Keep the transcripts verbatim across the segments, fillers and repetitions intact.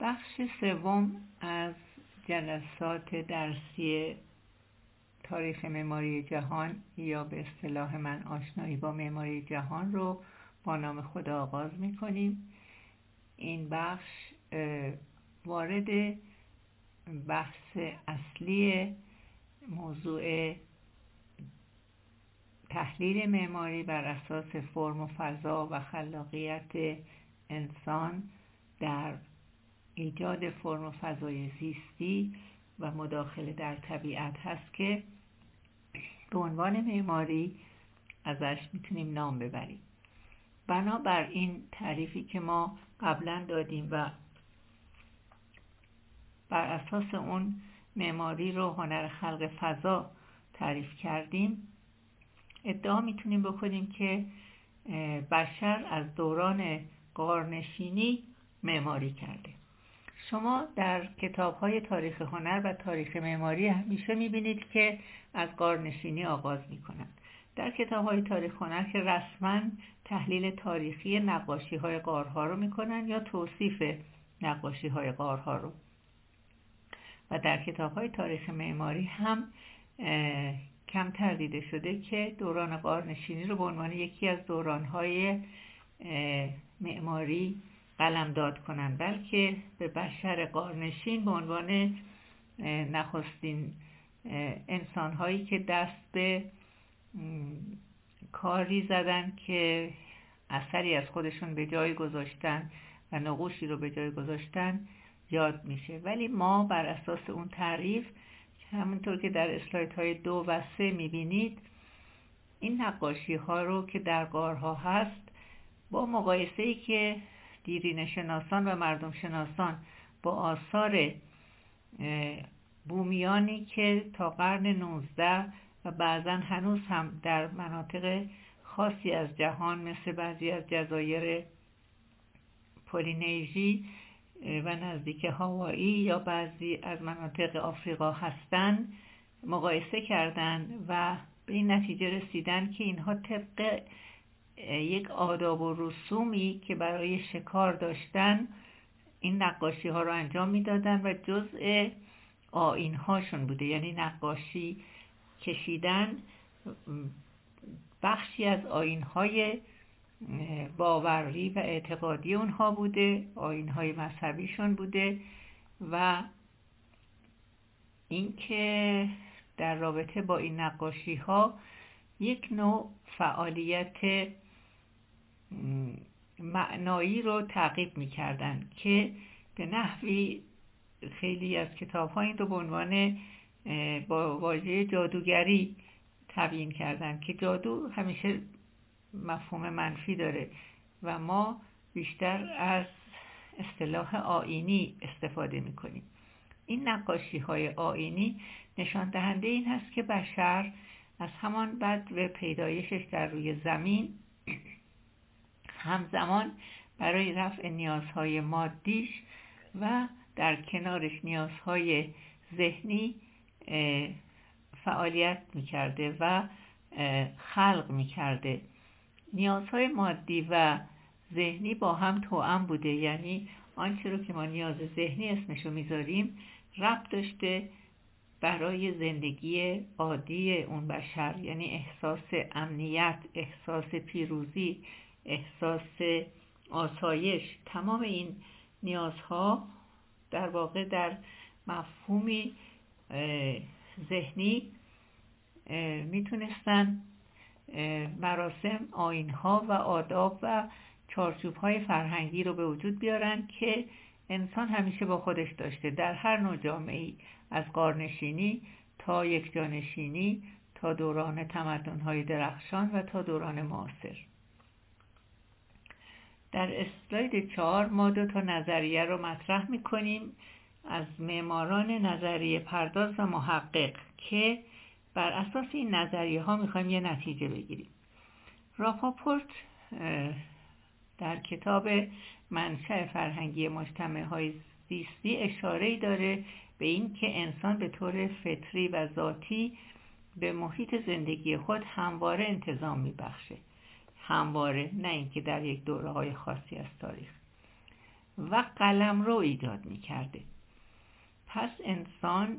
بخش سوم از جلسات درسی تاریخ معماری جهان یا به اصطلاح من آشنایی با معماری جهان رو با نام خدا آغاز می‌کنیم. این بخش وارد بحث اصلی موضوع تحلیل معماری بر اساس فرم و فضا و خلاقیت انسان در ایجاد فرم و فضای زیستی و مداخله در طبیعت هست که به عنوان معماری ازش میتونیم نام ببریم. بنابر این تعریفی که ما قبلا دادیم و بر اساس اون معماری رو هنر خلق فضا تعریف کردیم، ادعا میتونیم بکنیم که بشر از دوران غارنشینی معماری کرده. شما در کتاب‌های تاریخ هنر و تاریخ معماری همیشه می‌بینید که از غارنشینی آغاز می‌کنند. در کتاب‌های تاریخ هنر که رسماً تحلیل تاریخی نقاشی‌های غارها رو می‌کنند یا توصیف نقاشی‌های غارها رو، و در کتاب‌های تاریخ معماری هم کمتر دیده شده که دوران غارنشینی رو به عنوان یکی از دوران‌های معماری قلمداد کنند، بلکه به بشر غارنشین به عنوان نخستین انسان‌هایی که دست به کاری زدن که اثری از خودشون به جای گذاشتن و نقوشی رو به جای گذاشتن یاد میشه. ولی ما بر اساس اون تعریف، همونطور که در اسلایدهای دو و سه میبینید، این نقاشی ها رو که در غارها هست با مقایسه‌ای که دیرینه شناسان و مردم شناسان با آثار بومیانی که تا قرن نوزده و بعضا هنوز هم در مناطق خاصی از جهان مثل بعضی از جزایر پولینیژی و نزدیک هاوایی یا بعضی از مناطق آفریقا هستند مقایسه کردند و به این نتیجه رسیدن که اینها طبق یک آداب و رسومی که برای شکار داشتن این نقاشی ها رو انجام میدادن و جزء آیین هاشون بوده، یعنی نقاشی کشیدن بخشی از آیین های باوری و اعتقادی اونها بوده، آیین های مذهبیشون بوده. و اینکه در رابطه با این نقاشی ها یک نوع فعالیت معنایی رو تعقیب می‌کردن که به نحوی خیلی از کتاب‌ها این رو به عنوان با واژه جادوگری تبیین کردن که جادو همیشه مفهوم منفی داره و ما بیشتر از اصطلاح آیینی استفاده می‌کنیم. این نقاشی‌های آیینی نشان دهنده این هست که بشر از همان بدو پیدایشش در روی زمین همزمان برای رفع نیازهای مادیش و در کنارش نیازهای ذهنی فعالیت می‌کرده و خلق می‌کرده. نیازهای مادی و ذهنی با هم توأم بوده، یعنی آنچه رو که ما نیاز ذهنی اسمشو میذاریم ربط داشته برای زندگی عادی اون بشر، یعنی احساس امنیت، احساس پیروزی، احساس آسایش. تمام این نیازها در واقع در مفهومی ذهنی میتونستن مراسم، آیین‌ها و آداب و چارچوب‌های فرهنگی رو به وجود بیارن که انسان همیشه با خودش داشته در هر نوع جامعه‌ای، از غارنشینی تا یکجانشینی تا دوران تمدن‌های درخشان و تا دوران معاصر. در اسلاید چهار ما دو تا نظریه رو مطرح می‌کنیم از معماران نظریه پرداز و محقق که بر اساس این نظریه ها میخوایم یه نتیجه بگیریم. راپاپورت در کتاب منشأ فرهنگی مجتمع‌های زیستی اشاره‌ای داره به این که انسان به طور فطری و ذاتی به محیط زندگی خود همواره انتظام میبخشه، همواره، نه اینکه در یک دوره‌های خاصی از تاریخ. و قلمرو ایجاد میکرده. پس انسان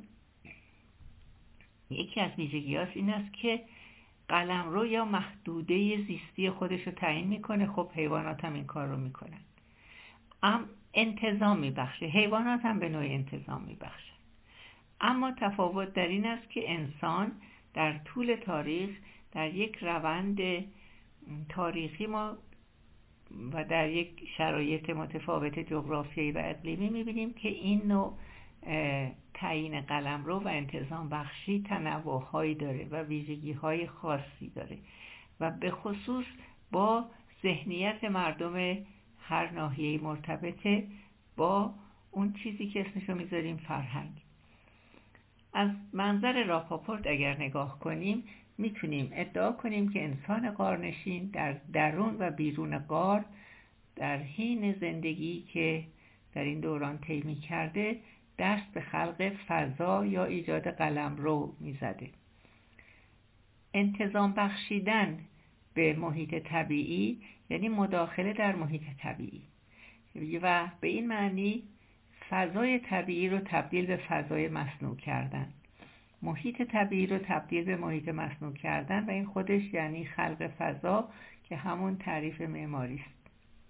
یکی از ویژگی‌هاش این است که قلمرو یا محدوده زیستی خودش رو تعیین میکنه. خب حیوانات هم این کار رو میکنن. ام انتظام میبخشه. حیوانات هم به نوعی انتظام میبخشن. اما تفاوت در این است که انسان در طول تاریخ در یک روند تاریخی ما و در یک شرایط متفاوت جغرافیایی و اقلیمی میبینیم که این نوع تعیین قلمرو و انتظام بخشی تنوع‌هایی داره و ویژگی‌های خاصی داره و به خصوص با ذهنیت مردم هر ناحیه‌ای مرتبطه با اون چیزی که اسمشو میذاریم فرهنگ. از منظر راپاپورت اگر نگاه کنیم میتونیم ادعا کنیم که انسان غارنشین در درون و بیرون غار در حین زندگی که در این دوران طی می‌کرده دست به خلق فضا یا ایجاد قلمرو می‌زده. انتظام بخشیدن به محیط طبیعی یعنی مداخله در محیط طبیعی و به این معنی فضای طبیعی رو تبدیل به فضای مصنوع کردن، محیط طبیعی رو تبدیل به محیط مصنوع کردن و این خودش یعنی خلق فضا که همون تعریف معماری است.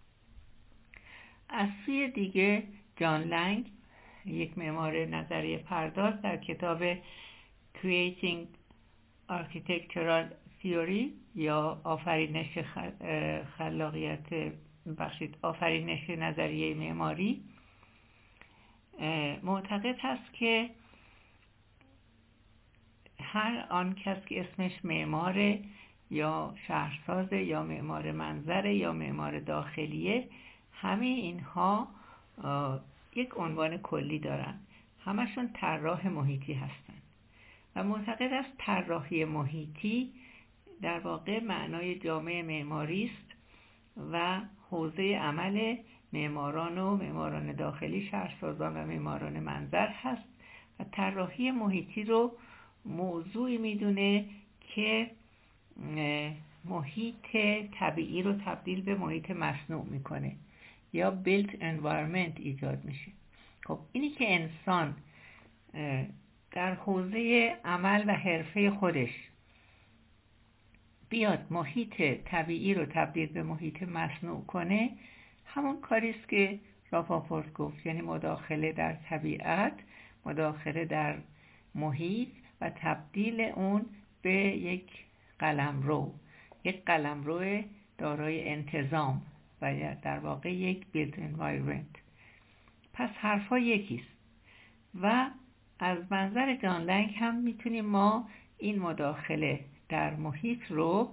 از سوی دیگه جان لنگ یک معمار نظریه پرداز در کتاب Creating Architectural Theory یا آفرینش خلاقیت بخشید آفرینش نظریه معماری معتقد هست که هر آن کس که اسمش معمار یا شهرساز یا معمار منظر یا معمار داخلیه، همه اینها یک عنوان کلی دارن، همشون طراح محیطی هستن و معتقد است طراحی محیطی در واقع معنای جامع معماری است و حوزه عمل معماران و معماران داخلی، شهرسازان و معماران منظر هست و طراحی محیطی رو موضوعی میدونه که محیط طبیعی رو تبدیل به محیط مصنوع میکنه یا built environment ایجاد میشه. خب اینی که انسان در حوزه عمل و حرفه خودش بیاد محیط طبیعی رو تبدیل به محیط مصنوع کنه، همون کاری است که راپاپورت گفت، یعنی مداخله در طبیعت، مداخله در محیط و تبدیل اون به یک قلمرو، یک قلمرو دارای انتظام و در واقع یک built environment. پس حرفا یکیست و از منظر جان لنگ هم میتونیم ما این مداخله در محیط رو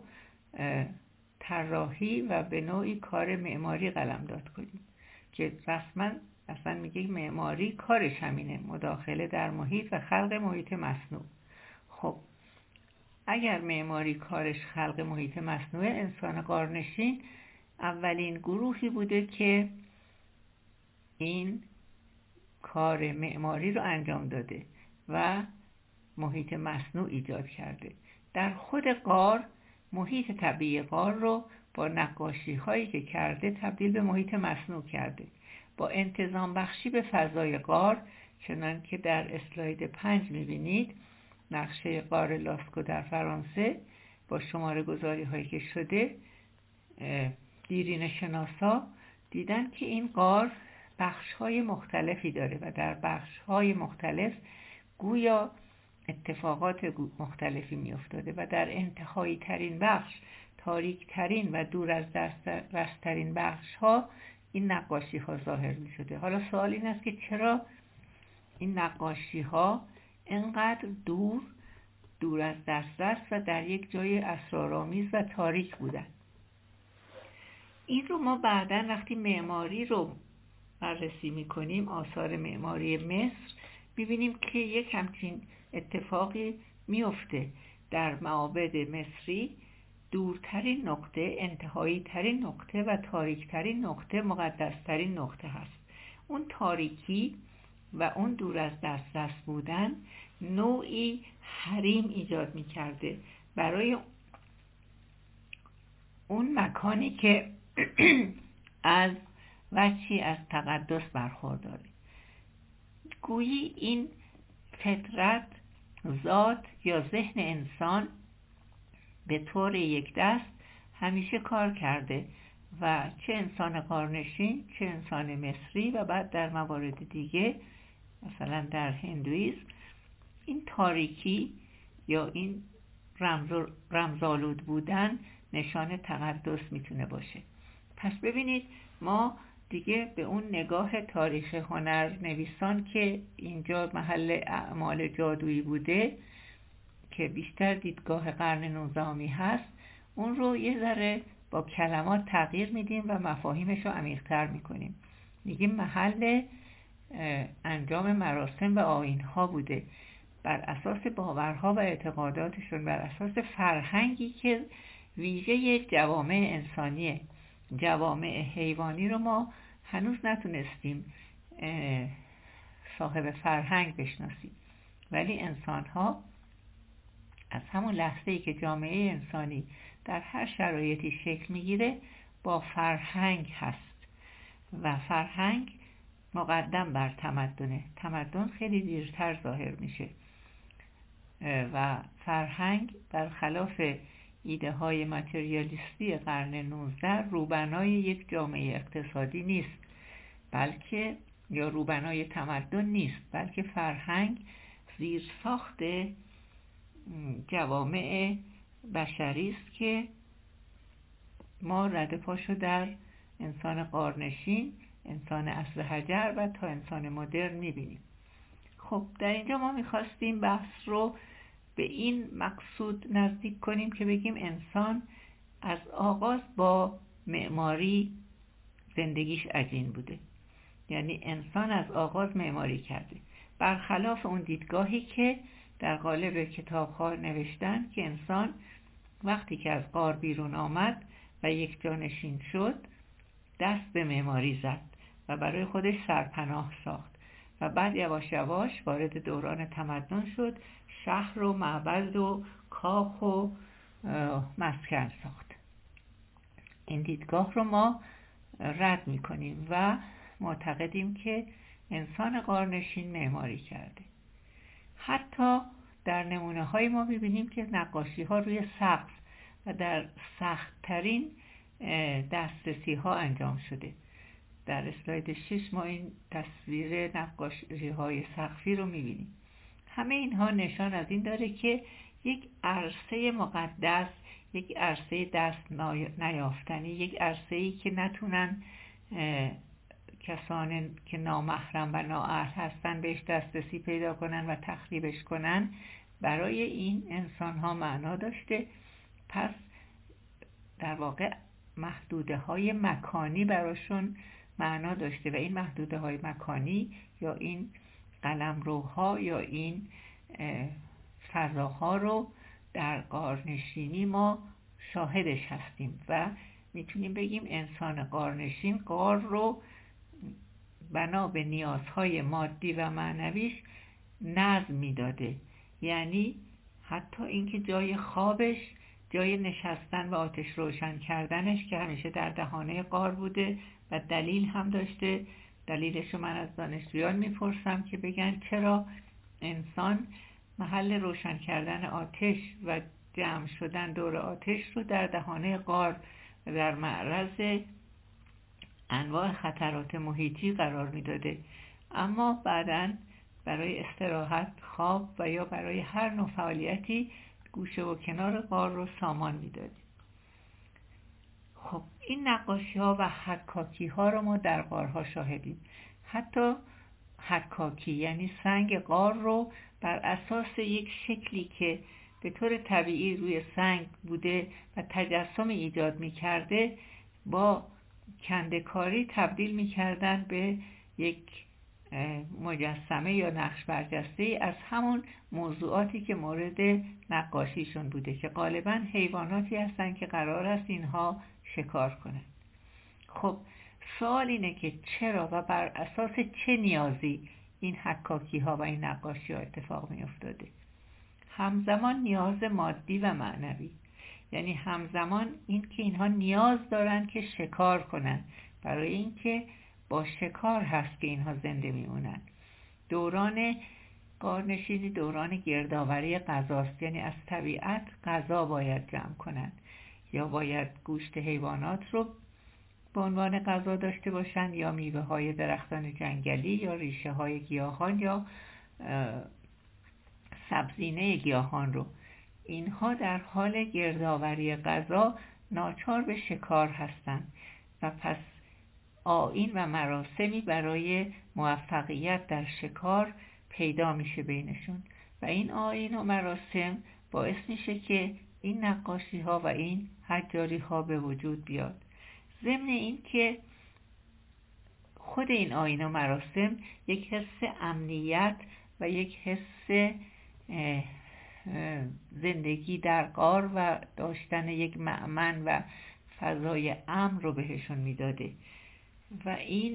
طراحی و به نوعی کار معماری قلمداد کنیم که رسما اصلا میگه معماری کارش همینه، مداخله در محیط و خلق محیط مصنوع. خب اگر معماری کارش خلق محیط مصنوع، انسان غارنشین اولین گروهی بوده که این کار معماری رو انجام داده و محیط مصنوع ایجاد کرده. در خود غار، محیط طبیعی غار رو با نقاشی هایی که کرده تبدیل به محیط مصنوع کرده، با انتظام بخشی به فضای غار، چنان که در اسلاید پنج میبینید نقشه غار لاسکو در فرانسه با شماره گذاری هایی که شده، دیرین شناسا دیدن که این غار بخش های مختلفی داره و در بخش های مختلف گویا اتفاقات مختلفی می افتاده و در انتهایی ترین بخش، تاریک ترین و دور از دست ترین بخش ها این نقاشی ها ظاهر می شده. حالا سوال این است که چرا این نقاشی ها اینقدر دور دور از دسترس و در یک جای اسرارآمیز و تاریک بودن؟ این رو ما بعداً وقتی معماری رو بررسی میکنیم، آثار معماری مصر، میبینیم که یک همچین اتفاقی میفته. در معابد مصری دورترین نقطه، انتهایی ترین نقطه و تاریک ترین نقطه مقدس ترین نقطه هست. اون تاریکی و اون دور از دسترس بودن نوعی حریم ایجاد میکرده برای اون مکانی که از وجهی از تقدس برخورداره. گویی این فطرت، ذات یا ذهن انسان به طور یک دست همیشه کار کرده و چه انسان غارنشین، چه انسان مصری و بعد در موارد دیگه مثلا در هندویسم این تاریکی یا این رمز رمزآلود بودن نشان تقدس میتونه باشه. پس ببینید ما دیگه به اون نگاه تاریخ هنر نویسان که اینجا محل اعمال جادویی بوده که بیشتر دیدگاه قرن نوزدهمی هست، اون رو یه ذره با کلمات تغییر میدیم و مفاهیمش رو عمیق‌تر میکنیم. میگیم محل انجام مراسم و آیین‌ها بوده، بر اساس باورها و اعتقاداتشون، بر اساس فرهنگی که ویژه جوامع انسانیه. جوامع حیوانی رو ما هنوز نتونستیم صاحب فرهنگ بشناسیم، ولی انسان‌ها از همون لحظه‌ای که جامعه انسانی در هر شرایطی شکل میگیره با فرهنگ هست و فرهنگ مقدم بر تمدنه. تمدن خیلی دیرتر ظاهر میشه و فرهنگ برخلاف ایده های ماتریالیستی قرن نوزدهم روبنای یک جامعه اقتصادی نیست، بلکه یا روبنای تمدن نیست، بلکه فرهنگ زیرساخت جوامع بشری است که ما رد پاشو در انسان غارنشین، انسان عصر حجر و تا انسان مدرن میبینیم. خب در اینجا ما میخواستیم بحث رو به این مقصود نزدیک کنیم که بگیم انسان از آغاز با معماری زندگیش عجین بوده، یعنی انسان از آغاز معماری کرده، برخلاف اون دیدگاهی که در قالب کتاب‌ها نوشتن که انسان وقتی که از غار بیرون آمد و یک جانشین شد دست به معماری زد و برای خودش سرپناه ساخت و بعد یواش یواش وارد دوران تمدن شد، شهر و معبد و کاخ و مسکن ساخت. این دیدگاه رو ما رد می‌کنیم و معتقدیم که انسان غارنشین معماری کرده. حتی در نمونه های ما می‌بینیم که نقاشی ها روی سقف و در سخت‌ترین دسترسی ها انجام شده. در اسلاید شش ما این تصویر نقاشی های سقفی رو می‌بینیم. همه اینها نشان از این داره که یک عرصه مقدس، یک عرصه دست نیافتنی، یک عرصه‌ای که نتونن کسانی که نامحرم و نااهل هستن بهش دسترسی پیدا کنن و تخریبش کنن، برای این انسان ها معنا داشته. پس در واقع محدوده های مکانی براشون معنا داشته و این محدوده های مکانی یا این قلمروها یا این فضاها رو در غارنشینی ما شاهدش هستیم و میتونیم بگیم انسان غارنشین غار رو بنا به نیازهای مادی و معنویش نظم میداده، یعنی حتی اینکه جای خوابش، جای نشستن و آتش روشن کردنش که همیشه در دهانه غار بوده و دلیل هم داشته. دلیلش رو من از دانشجویان میپرسم که بگن چرا انسان محل روشن کردن آتش و جمع شدن دور آتش رو در دهانه غار و در معرض انواع خطرات محیطی قرار میداده، اما بعداً برای استراحت، خواب و یا برای هر نوع فعالیتی گوشه و کنار غار رو سامان میداده. خب این نقاشی ها و حکاکی ها رو ما در غارها شاهدیم. حتی حکاکی یعنی سنگ غار رو بر اساس یک شکلی که به طور طبیعی روی سنگ بوده و تجسم ایجاد میکرده با کنده‌کاری تبدیل میکردن به یک مجسمه یا نقش برجسته از همون موضوعاتی که مورد نقاشیشون بوده که غالباً حیواناتی هستن که قرار است اینها شکار کنن. خب سوال اینه که چرا و بر اساس چه نیازی این حکاکی ها و این نقاشی ها اتفاق می افتاده؟ همزمان نیاز مادی و معنوی، یعنی همزمان این که اینها نیاز دارن که شکار کنن برای اینکه با شکار هست که اینها زنده میمونن. دوران غارنشینی دوران گردآوری غذاست، یعنی از طبیعت غذا باید جمع کنن یا باید گوشت حیوانات رو به عنوان غذا داشته باشن یا میوه های درختان جنگلی یا ریشه های گیاهان یا سبزینه گیاهان رو. اینها در حال گردآوری غذا ناچار به شکار هستند و پس آیین و مراسمی برای موفقیت در شکار پیدا میشه بینشون و این آیین و مراسم باعث میشه که این نقاشی ها و این حجاری ها به وجود بیاد. ضمن این که خود این آیین و مراسم یک حس امنیت و یک حس زندگی در غار و داشتن یک مأمن و فضای امن رو بهشون میداده و این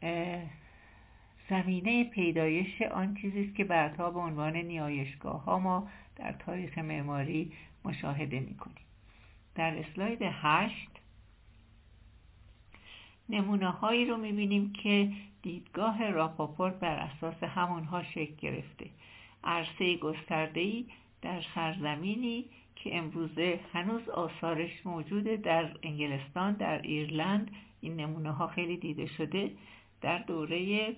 زمینه پیدایش آن چیزیست که بعدها به عنوان نیایشگاه ها ما در تاریخ معماری مشاهده میکنیم. در اسلاید هشت نمونه هایی رو میبینیم که دیدگاه راپاپورت بر اساس همونها شکل گرفته. عرصه گسترده‌ای در سرزمینی که امروزه هنوز آثارش موجوده در انگلستان، در ایرلند. این نمونه ها خیلی دیده شده در دوره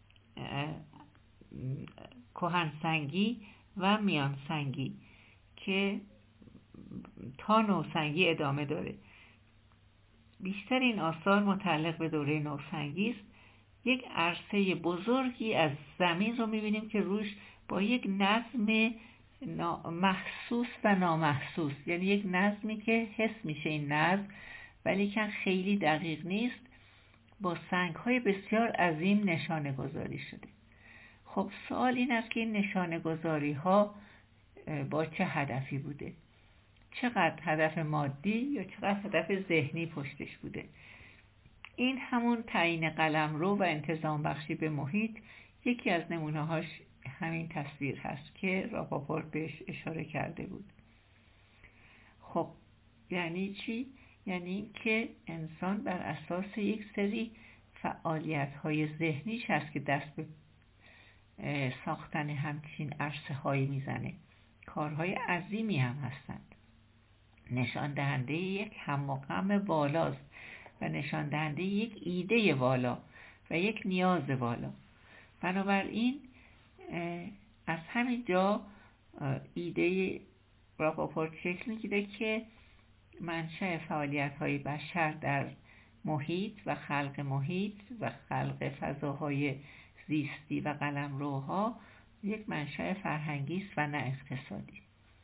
کهنسنگی و میانسنگی که تا نوسنگی ادامه داره. بیشتر این آثار متعلق به دوره نوسنگی است. یک عرصه بزرگی از زمین رو می‌بینیم که روش با یک نظم محسوس و نامحسوس، یعنی یک نظمی که حس میشه این نظم ولی که خیلی دقیق نیست، با سنگ‌های بسیار عظیم نشانه گذاری شده. خب سوال این است که این نشانه گذاری ها با چه هدفی بوده؟ چقدر هدف مادی یا چقدر هدف ذهنی پشتش بوده؟ این همون تعیین قلمرو و انتظام بخشی به محیط یکی از نمونه‌هاش همین تصویر هست که راپاپورت بهش اشاره کرده بود. خب یعنی چی؟ یعنی این که انسان بر اساس یک سری فعالیت‌های ذهنیش هست که دست به ساختن همچین عرصه هایی میزنه. کارهای عظیمی هم هستند. نشان دهنده یک هم و غم بالاست و نشان دهنده یک ایده والا و یک نیاز والا. بنابراین از همین جا ایده راپاپورت شکل میگیره که منشأ فعالیت‌های بشر در محیط و خلق محیط و خلق فضاهای زیستی و قلمروها یک منشأ فرهنگی است و نه اقتصادی.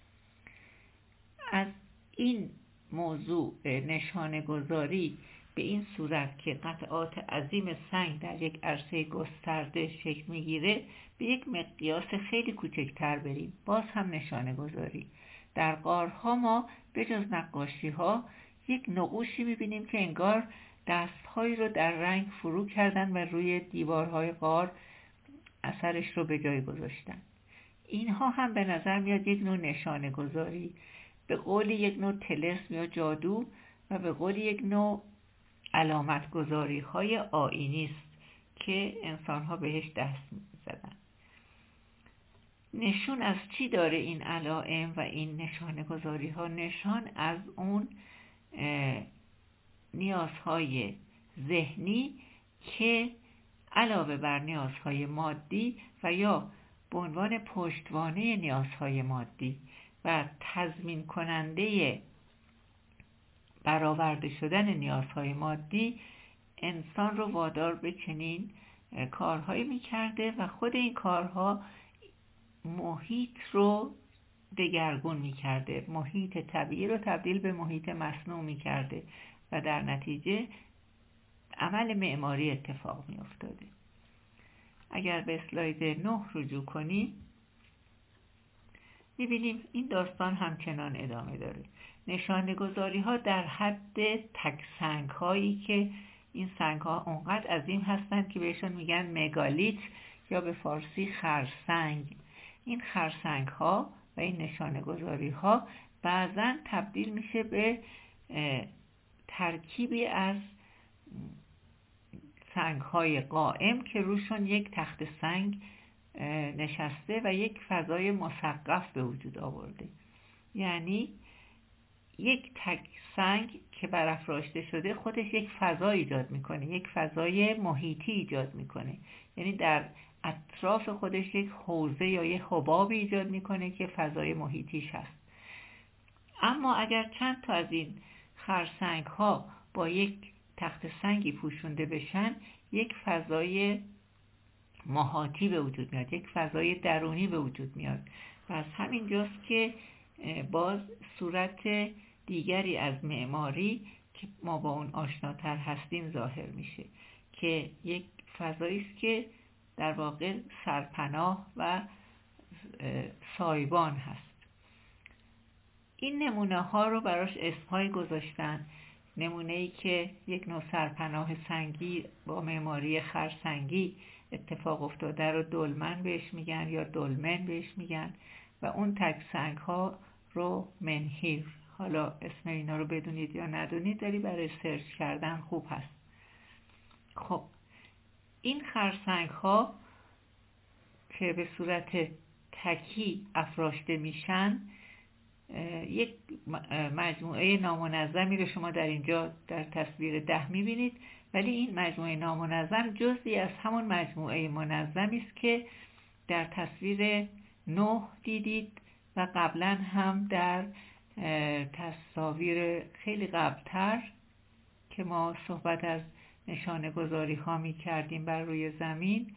از این موضوع نشانه گذاری به این صورت که قطعات عظیم سنگ در یک عرصه گسترده شکل میگیره به یک مقیاس خیلی کوچکتر بریم، باز هم نشانه گذاری. در غارها ما به جز نقاشی ها یک نقوشی میبینیم که انگار دستهایی رو در رنگ فرو کردن و روی دیوارهای غار اثرش رو به جای گذاشتن. اینها هم به نظر میاد یک نوع نشانه گذاری، به قول یک نوع طلسم یا جادو و به قول یک نوع علامت گذاری های آیینی است که انسان ها بهش دست زدن. نشون از چی داره این علائم و این نشانه گذاری ها؟ نشان از اون نیازهای ذهنی که علاوه بر نیازهای مادی و یا به عنوان پشتوانه نیازهای مادی و تضمین کننده برآورده شدن نیازهای مادی انسان رو وادار به چنین کارهایی میکرده و خود این کارها محیط رو دگرگون میکرده، محیط طبیعی رو تبدیل به محیط مصنوع میکرده و در نتیجه عمل معماری اتفاق میافتاده. اگر به اسلاید نه رجوع کنیم میبینیم این داستان همچنان ادامه داره. نشانه‌گذاری ها در حد تک سنگ هایی که این سنگ ها اونقدر عظیم هستند که بهشون میگن مگالیت یا به فارسی خرسنگ. این خرسنگ ها و این نشانه‌گذاری ها بعضاً تبدیل میشه به ترکیبی از سنگ‌های قائم که روشون یک تخت سنگ نشسته و یک فضای مسقف به وجود آورده. یعنی یک تک سنگ که برافراشته شده خودش یک فضا ایجاد میکنه، یک فضای محیطی ایجاد میکنه. یعنی در اطراف خودش یک حوزه یا یک حباب ایجاد میکنه که فضای محیطیش هست. اما اگر چند تا از این خرسنگ ها با یک تخت سنگی پوشونده بشن، یک فضای محاطی به وجود میاد، یک فضای درونی به وجود میاد. و از همین جاست که باز صورت دیگری از معماری که ما با اون آشناتر هستیم ظاهر میشه، که یک فضایی است که در واقع سرپناه و سایبان هست. این نمونه ها رو براش اسم‌های گذاشتن. نمونه‌ای که یک نوع سرپناه سنگی با معماری خرسنگی اتفاق افتاده رو دلمن بهش میگن یا دلمن بهش میگن و اون تک سنگ ها رو منهیر. حالا اسم اینا رو بدونید یا ندونید، ولی برای سرچ کردن خوب هست. خب این خرسنگ ها که به صورت تکی افراشته میشن، یک مجموعه نامنظمی رو شما در اینجا در تصویر ده میبینید، ولی این مجموعه نامنظم جزئی از همون مجموعه منظمی است که در تصویر نه دیدید و قبلا هم در تصاویر خیلی قبلتر که ما صحبت از نشانه گذاری ها می کردیم بر روی زمین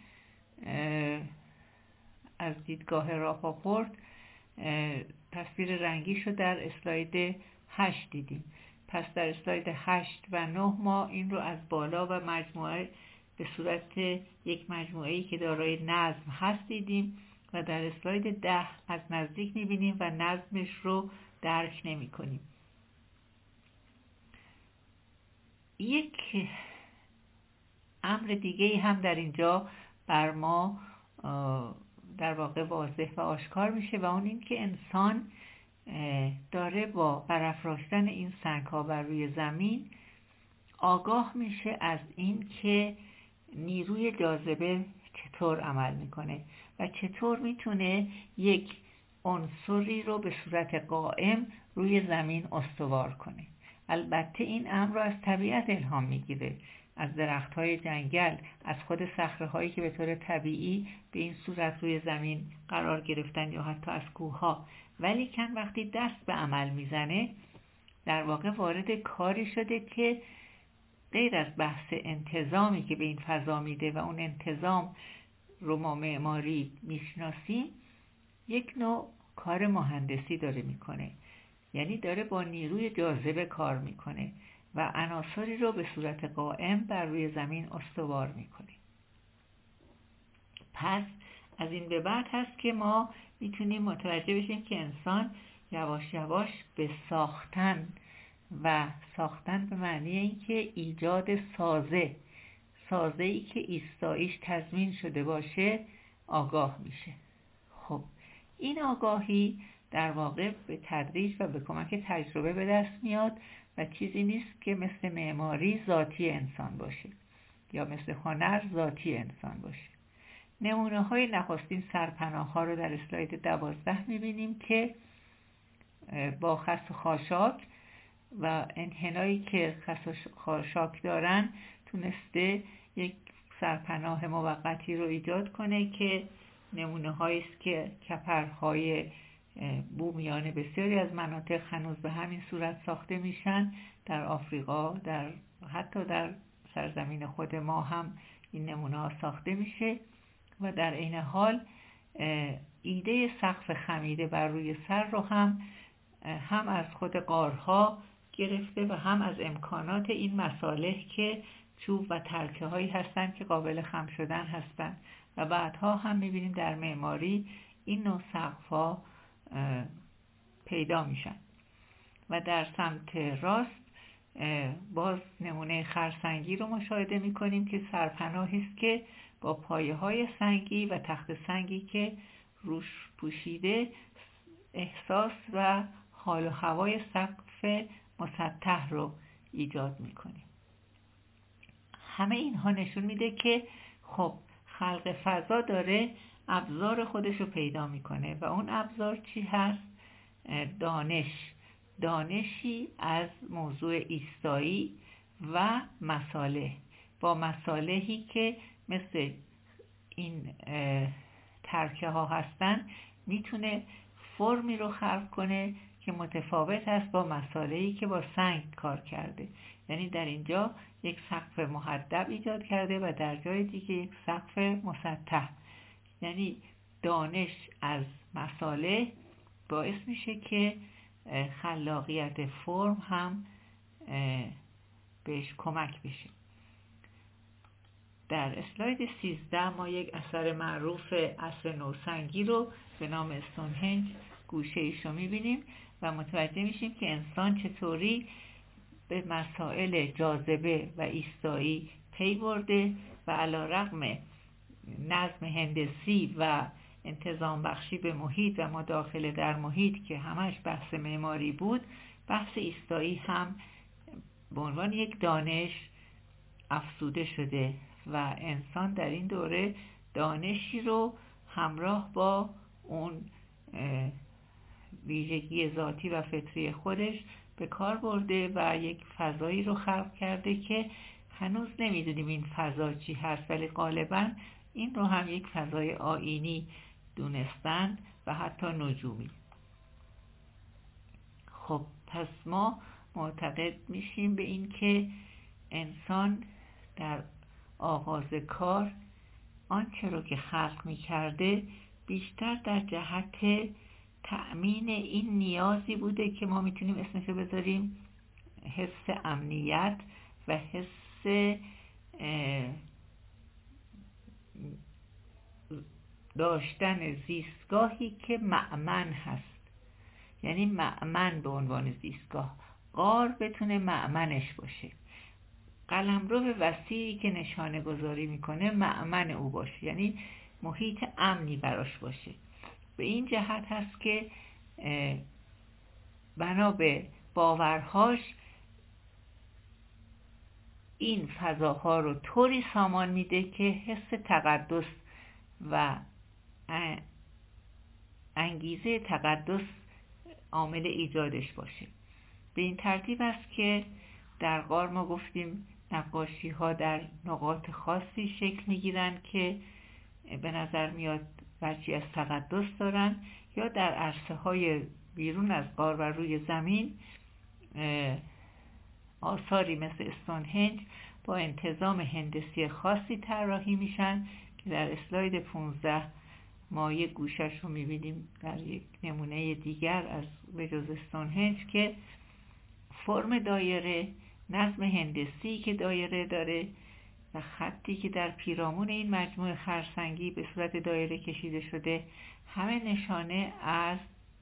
از دیدگاه راپاپورت، تصویر رنگی شو در اسلاید هشت دیدیم. پس در اسلاید هشت و نه ما این رو از بالا و مجموعه به صورت یک مجموعه‌ای که دارای نظم هست دیدیم و در اسلاید ده از نزدیک می‌بینیم و نظمش رو درک نمی‌کنیم. یک امر دیگه‌ای هم در اینجا بر ما در واقع واضح و آشکار میشه و اون این که انسان داره با برافراشتن این سنگ‌ها بر روی زمین آگاه میشه از این که نیروی جاذبه چطور عمل میکنه و چطور میتونه یک عنصری رو به صورت قائم روی زمین استوار کنه. البته این امر رو از طبیعت الهام میگیره، از درخت‌های جنگل، از خود صخره‌هایی که به طور طبیعی به این صورت روی زمین قرار گرفتن یا حتی از کوه‌ها. ولی کن وقتی دست به عمل میزنه در واقع وارد کاری شده که غیر از بحث انتظامی که به این فضا میده و اون انتظام رو ما معماری میشناسیم، یک نوع کار مهندسی داره میکنه. یعنی داره با نیروی جاذبه کار میکنه و عناصری رو به صورت قائم بر روی زمین استوار میکنه. پس از این به بعد هست که ما میتونیم متوجه بشیم که انسان یواش یواش به ساختن و ساختن به معنی اینکه ایجاد سازه سازه‌ای که ایستاییش تضمین شده باشه آگاه میشه. خب این آگاهی در واقع به تدریج و به کمک تجربه به دست میاد و چیزی نیست که مثل معماری ذاتی انسان باشه یا مثل هنر ذاتی انسان باشه. نمونه های نخستین سرپناه ها رو در اسلاید دوازده میبینیم که با خس و خاشاک و انحنایی که خس و خاشاک دارن تونسته یک سرپناه موقتی رو ایجاد کنه که نمونه هایی است که کپرهای بومیان بسیاری از مناطق هنوز به همین صورت ساخته میشن. در آفریقا، در حتی در سرزمین خود ما هم این نمونه ها ساخته میشه و در عین حال ایده سقف خمیده بر روی سر رو هم هم از خود غارها گرفته و هم از امکانات این مصالح که چوب و ترکه هایی هستن که قابل خم شدن هستن و بعدها هم میبینیم در معماری این نوع سقف ها پیدا میشن. و در سمت راست باز نمونه خرسنگی رو مشاهده میکنیم که سرپناهی است که با پایه های سنگی و تخت سنگی که روش پوشیده احساس و حال و هوای سقف مسطح رو ایجاد میکنیم. همه اینها نشون میده که خب خلق فضا داره ابزار خودش رو پیدا میکنه و اون ابزار چی هست؟ دانش دانشی از موضوع ایستایی و مصالح، با مصالحی که مثل این ترکه ها هستن میتونه فرمی رو خلق کنه که متفاوت است با مصالحی که با سنگ کار کرده. یعنی در اینجا یک سقف محدب ایجاد کرده و در جای دیگه یک سقف مسطح. یعنی دانش از مصالح باعث میشه که خلاقیت فرم هم بهش کمک بشه. در اسلاید سیزده ما یک اثر معروف عصر نوسنگی رو به نام استونهنج گوشه ایش رو میبینیم و متوجه میشیم که انسان چطوری به مسائل جاذبه و ایستایی پی برده و علیرغم نظم هندسی و انتظام بخشی به محیط و مداخله در محیط که همش بحث معماری بود، بحث ایستایی هم به عنوان یک دانش افزوده شده و انسان در این دوره دانشی رو همراه با اون ویژگی ذاتی و فطری خودش به کار برده و یک فضایی رو خلق کرده که هنوز نمیدونیم این فضا چی هست، ولی غالبا این رو هم یک فضای آیینی دونستن و حتی نجومی. خب پس ما معتقد میشیم به این که انسان در آغاز کار آنچه رو که خلق میکرده بیشتر در جهت تأمین این نیازی بوده که ما میتونیم اسمشو بذاریم حس امنیت و حس داشتن زیستگاهی که مأمن هست. یعنی مأمن به عنوان زیستگاه، غار بتونه مأمنش باشه، قلمرو وسیعی که نشانه گذاری میکنه مأمن او باشه، یعنی محیط امنی براش باشه. به این جهت هست که بنا به باورهاش این فضاها رو طوری سامان میده که حس تقدس و انگیزه تقدس عامل ایجادش باشه. به این ترتیب است که در غار ما گفتیم نقاشی ها در نقاط خاصی شکل میگیرن که به نظر میاد بچی از تقدس دارن، یا در عرصه های بیرون از غار و روی زمین آثاری مثل استونهنج با انتظام هندسی خاصی طراحی میشن که در اسلاید پانزده ما یک گوشش رو میبینیم در یک نمونه دیگر از بجز استونهنج که فرم دایره، نظم هندسی که دایره داره و خطی که در پیرامون این مجموعه خرسنگی به صورت دایره کشیده شده، همه نشانه از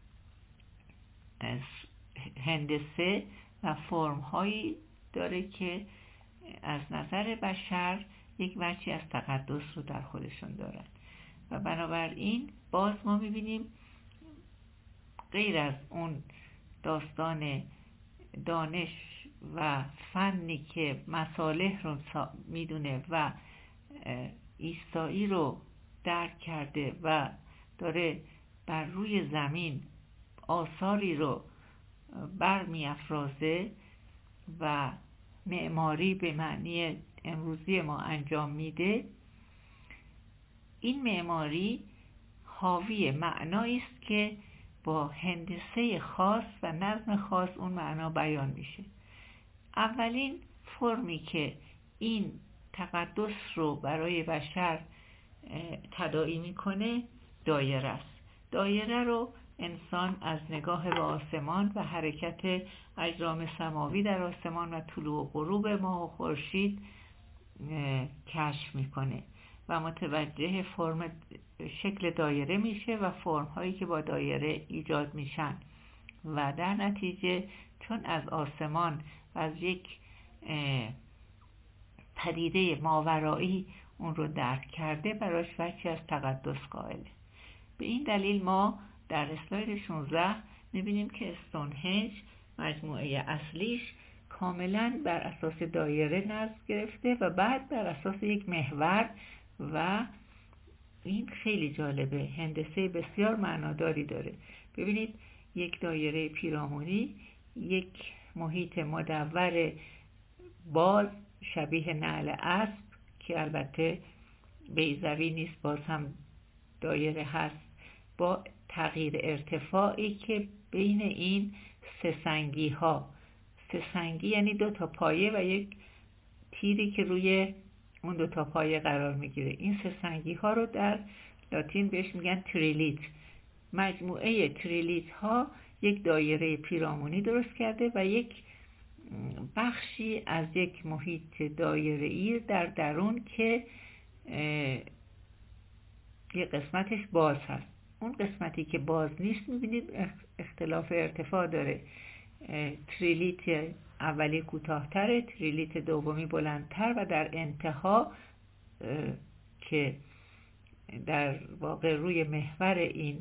هندسه و فرم هایی داره که از نظر بشر یک وجهی از تقدس رو در خودشون دارن. و بنابراین باز ما میبینیم غیر از اون داستان دانش و فنی که مصالح رو میدونه و ایستایی رو درک کرده و داره بر روی زمین آثاری رو برمی افرازه و معماری به معنی امروزی ما انجام میده، این معماری حاوی معنایی است که با هندسه خاص و نظم خاص اون معنا بیان میشه. اولین فرمی که این تقدس رو برای بشر تداعی میکنه دایره است. دایره رو انسان از نگاه به آسمان و حرکت اجرام سماوی در آسمان و طلوع و غروب ماه و خورشید کشف میکنه و متوجه فرم شکل دایره میشه و فرم هایی که با دایره ایجاد میشن و در نتیجه چون از آسمان و از یک پدیده ماورایی اون رو درک کرده، براش وجهی از تقدس قائله. به این دلیل ما در اسلاید شانزده میبینیم که استونهنج مجموعه اصلیش کاملا بر اساس دایره نظم گرفته و بعد بر اساس یک محور. و این خیلی جالبه، هندسه بسیار معناداری داره. ببینید یک دایره پیرامونی، یک محیط مدور باز شبیه نعل اسب که البته بیضوی نیست، باز هم دایره هست، با تغییر ارتفاعی که بین این سه سنگی ها، سه سنگی یعنی دو تا پایه و یک تیری که روی اون دو تا پایه قرار میگیره، این سه سنگی ها رو در لاتین بهش میگن تریلیت. مجموعه تریلیت ها یک دایره پیرامونی درست کرده و یک بخشی از یک محیط دایره‌ای در درون که یه قسمتش باز هست. اون قسمتی که باز نیست میبینید اختلاف ارتفاع داره. تریلیت اولی کوتاه‌تره، تریلیت دومی بلندتر و در انتها که در واقع روی محور این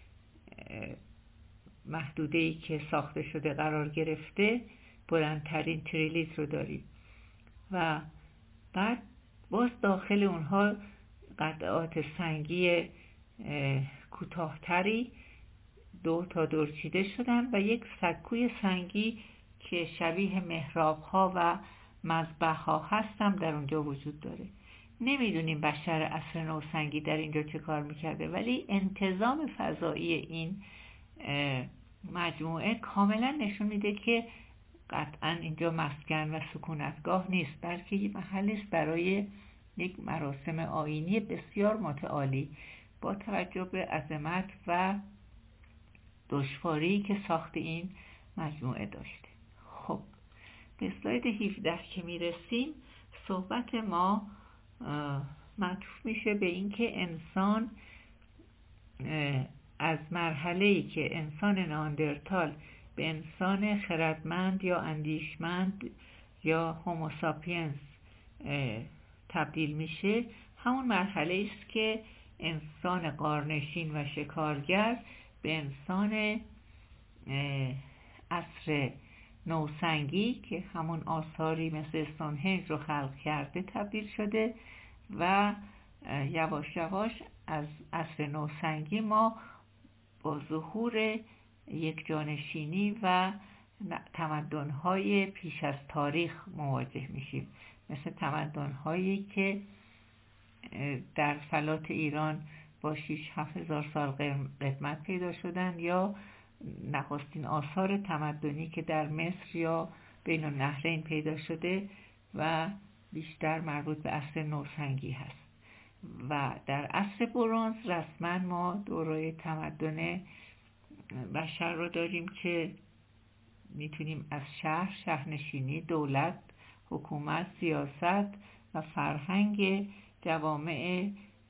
محدوده‌ای که ساخته شده قرار گرفته بلندترین تریلیت رو داریم و بعد باز داخل اونها قطعات سنگی کوتاه‌تری دو تا دور چیده شدن و یک سکوی سنگی که شبیه محراب‌ها و مذبح‌ها هستم در اونجا وجود داره. نمیدونیم بشر عصر نوسنگی در اینجا چه کار میکرده، ولی انتظام فضایی این مجموعه کاملا نشون میده که قطعا اینجا مسکن و سکونتگاه نیست، بلکه یه محلی است برای یک مراسم آیینی بسیار متعالی با توجه به عظمت و دشواری که ساخت این مجموعه داشته. خب به اسلاید هفده که میرسیم، صحبت ما معطوف میشه به این که انسان از مرحله‌ای که انسان ناندرتال به انسان خردمند یا اندیشمند یا هوموساپینس تبدیل میشه، همون مرحله است که انسان غارنشین و شکارگر به انسان عصر نوسنگی که همون آثاری مثل استونهنج رو خلق کرده تبدیل شده و یواش یواش از عصر نوسنگی ما با ظهور یک جانشینی و تمدن‌های پیش از تاریخ مواجه میشیم، مثل تمدن‌هایی که در فلات ایران با شش هفت هزار سال قدمت پیدا شدن یا نخستین آثار تمدنی که در مصر یا بین النهرین پیدا شده و بیشتر مربوط به عصر نوسنگی هست. و در عصر برنز رسما ما دوره تمدن بشر رو داریم که میتونیم از شهر، شهرنشینی، دولت، حکومت، سیاست و فرهنگ جوامع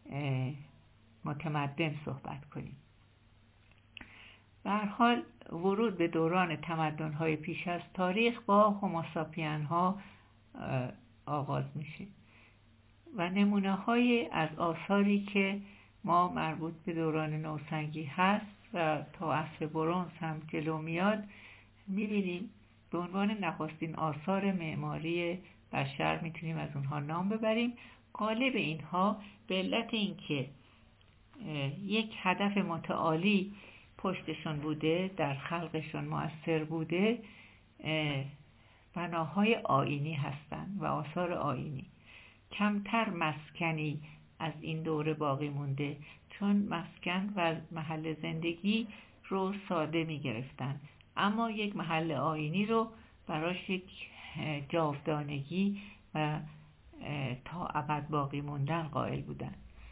متمدن صحبت کنیم. به هر حال ورود به دوران تمدن‌های پیش از تاریخ با هوموساپین‌ها آغاز میشه و نمونه‌های از آثاری که ما مربوط به دوران نوسنگی هست و تا عصر برنز هم جلو میاد میبینیم. به عنوان نخستین آثار معماری بشر میتونیم از اونها نام ببریم. غالب اینها به علت اینکه یک هدف متعالی پشتشون بوده، در خلقشون مؤثر بوده، بناهای آیینی هستند و آثار آیینی. کمتر مسکنی از این دوره باقی مونده، چون مسکن و محل زندگی رو ساده می گرفتن، اما یک محل آیینی رو براش یک جاودانگی و تا ابد باقی موندن قائل بودن.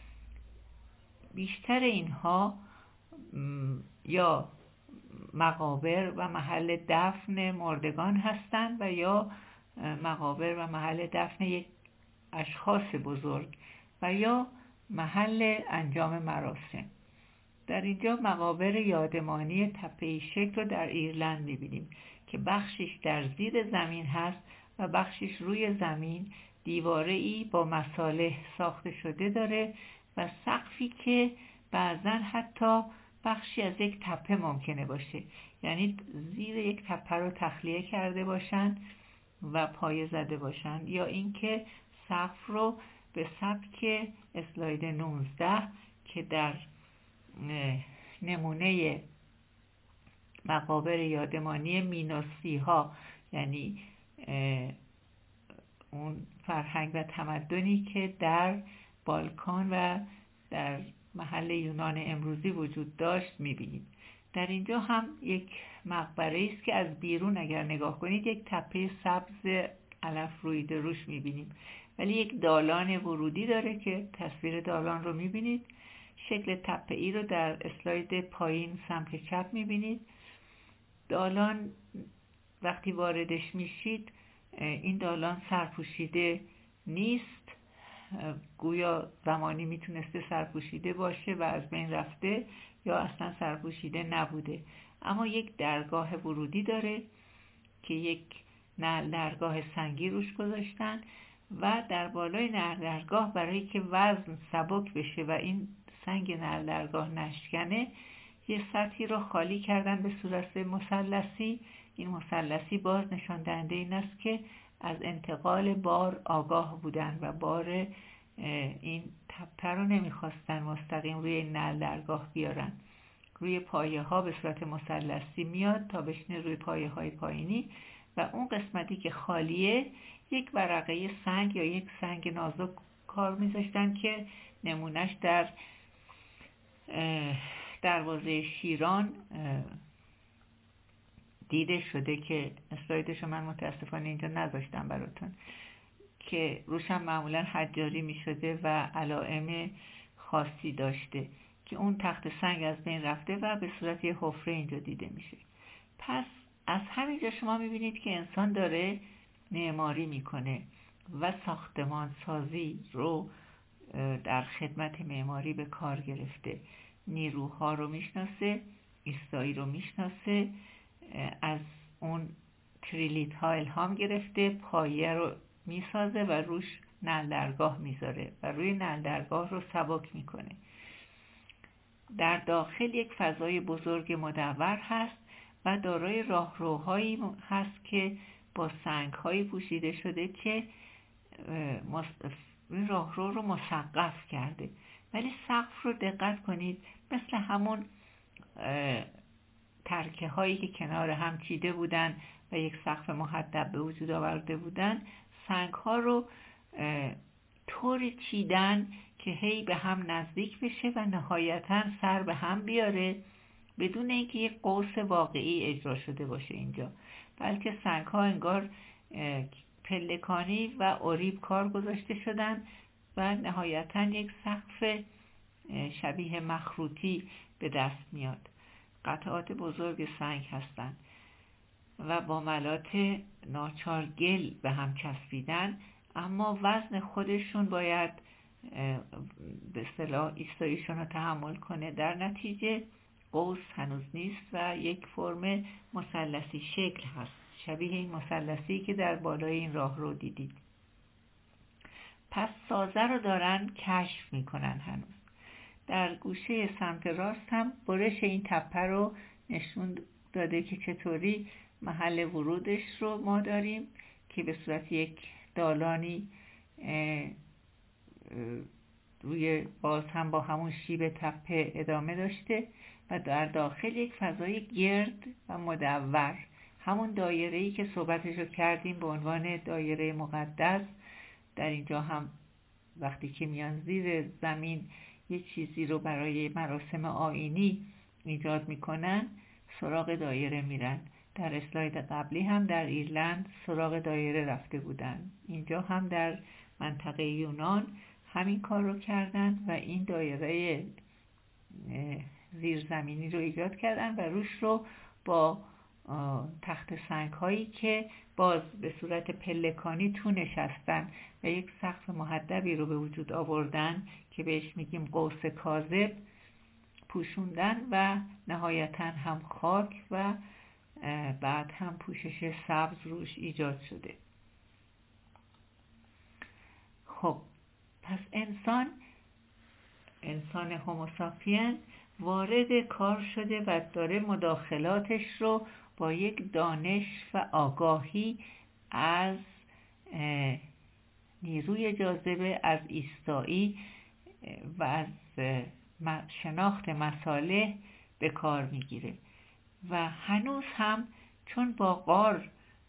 بیشتر اینها یا مقابر و محل دفن مردگان هستند و یا مقابر و محل دفن یک اشخاص بزرگ و یا محل انجام مراسم. در اینجا مقابر یادمانی تپه‌ای شکل رو در ایرلند می‌بینیم که بخشش در زیر زمین هست و بخشش روی زمین دیواره‌ای با مصالح ساخته شده داره و سقفی که بعضاً حتی بخشی از یک تپه ممکنه باشه، یعنی زیر یک تپه رو تخلیه کرده باشن و پایه زده باشن، یا اینکه سقف رو به سبک اسلاید نوزده که در نمونه مقابر یادمانی مینوسی ها، یعنی اون فرهنگ و تمدنی که در بالکان و در محل یونان امروزی وجود داشت میبینید. در اینجا هم یک مقبره است که از بیرون اگر نگاه کنید یک تپه سبز علف رویده روش میبینیم، ولی یک دالان ورودی داره که تصویر دالان رو میبینید. شکل تپه ای رو در اسلاید پایین سمت چپ میبینید. دالان وقتی واردش میشید این دالان سرپوشیده نیست، گویا زمانی میتونسته سرپوشیده باشه و از بین رفته یا اصلا سرپوشیده نبوده. اما یک درگاه ورودی داره که یک نعل درگاه سنگی روش گذاشتن و در بالای نعل درگاه برای که وزن سبک بشه و این سنگ نعل درگاه نشکنه یه سطحی رو خالی کردن به صورت مثلثی. این مثلثی باز نشان دهنده این است که از انتقال بار آگاه بودن و بار این تپه رو نمیخواستن مستقیم روی نعل درگاه بیارن. روی پایه ها به صورت مثلثی میاد تا بشینه روی پایه های پایینی و اون قسمتی که خالیه یک ورقه سنگ یا یک سنگ نازک کار میذاشتن که نمونش در دروازه شیران دیده شده که اسلایدشو من متاسفانه اینجا نذاشتم براتون، که روشم معمولا حجاری می شده و علائم خاصی داشته که اون تخت سنگ از بین رفته و به صورت یه حفره اینجا دیده میشه. پس از همینجا شما میبینید که انسان داره معماری میکنه و ساختمان سازی رو در خدمت معماری به کار گرفته. نیروها رو میشناسه، ایستایی رو میشناسه، از اون تریلیت ها الهام گرفته، پایه رو میسازه و روش نعل درگاه میذاره و روی نعل درگاه رو سبک میکنه. در داخل یک فضای بزرگ مدور هست و دارای راهروهایی هست که با سنگ‌هایی پوشیده شده که این راهرو رو مسقف کرده، ولی سقف رو دقت کنید مثل همون ترکه هایی که کنار هم چیده بودن و یک سقف محدب به وجود آورده بودن، سنگ ها رو طوری چیدن که هی به هم نزدیک بشه و نهایتاً سر به هم بیاره بدون اینکه یک قوس واقعی اجرا شده باشه اینجا، بلکه سنگ ها انگار پلکانی و اریب کار گذاشته شدن و نهایتاً یک سقف شبیه مخروطی به دست میاد. قطعات بزرگ سنگ هستند و با ملات ناچار گل به هم چسبیدن، اما وزن خودشون باید به اصطلاح ایستاییشون رو تحمل کنه. در نتیجه قوس هنوز نیست و یک فرم مثلثی شکل هست، شبیه این مثلثی که در بالای این راه رو دیدید. پس سازه رو دارن کشف میکنن. هنوز در گوشه سمت راست هم برش این تپه رو نشون داده که چطوری محل ورودش رو ما داریم که به صورت یک دالانی روی باز هم با همون شیب تپه ادامه داشته و در داخل یک فضای گرد و مدور، همون دایره‌ای که صحبتش رو کردیم به عنوان دایره مقدس. در اینجا هم وقتی که میان زیر زمین یه چیزی رو برای مراسم آیینی ایجاد میکنن سراغ دایره میرن. در اسلاید قبلی هم در ایرلند سراغ دایره رفته بودن، اینجا هم در منطقه یونان همین کار رو کردن و این دایره زیرزمینی رو ایجاد کردن و روش رو با تخت سنگ هایی که باز به صورت پلکانی تو نشستن و یک سقف محدبی رو به وجود آوردن که بهش میگیم قوس کاذب پوشوندن و نهایتا هم خاک و بعد هم پوشش سبز روش ایجاد شده. خب پس انسان انسان هوموساپین وارد کار شده و داره مداخلاتش رو با یک دانش و آگاهی از نیروی جاذبه، از ایستایی و از شناخت مصالح به کار میگیره و هنوز هم چون با غار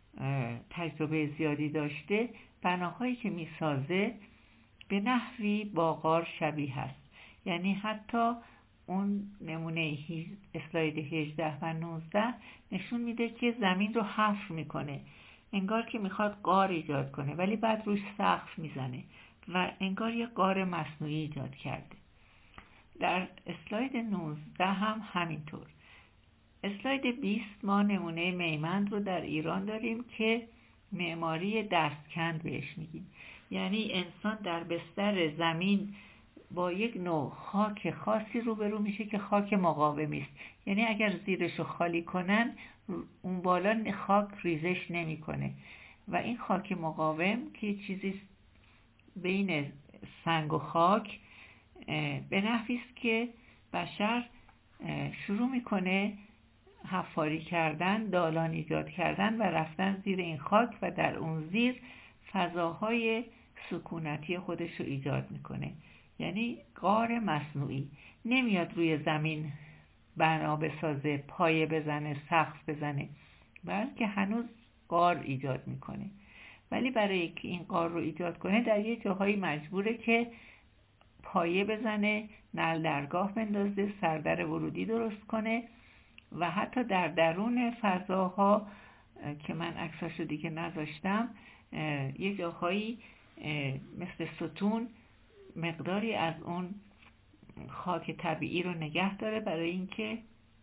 تجربه زیادی داشته، بناهایی که میسازه به نحوی با غار شبیه هست. یعنی حتی اون نمونه اسلاید هجده و نوزده نشون میده که زمین رو حفر میکنه، انگار که میخواد غار ایجاد کنه ولی بعد روش سقف میزنه و انگار یه غار مصنوعی ایجاد کرده. در اسلاید نوزده هم همینطور. اسلاید بیست ما نمونه میمند رو در ایران داریم که معماری دستکند بهش میگیم. یعنی انسان در بستر زمین با یک نوع خاک خاصی روبرو میشه که خاک مقاومی است. یعنی اگر زیرشو خالی کنن اون بالا خاک ریزش نمیکنه و این خاک مقاوم که چیزی بین سنگ و خاک به نحوی است که بشر شروع میکنه حفاری کردن، دالان ایجاد کردن و رفتن زیر این خاک و در اون زیر فضاهای سکونتی خودش رو ایجاد میکنه. یعنی غار مصنوعی. نمیاد روی زمین بنا بسازه، پایه بزنه، سقف بزنه، بلکه هنوز غار ایجاد میکنه. ولی برای اینکه این غار رو ایجاد کنه در یه جاهایی مجبوره که پایه بزنه، نعل درگاه بندازه، سردر ورودی درست کنه و حتی در درون فضاها که من عکساشو دیگه نذاشتم، یه جاهایی مثل ستون مقداری از اون خاک طبیعی رو نگه داره برای اینکه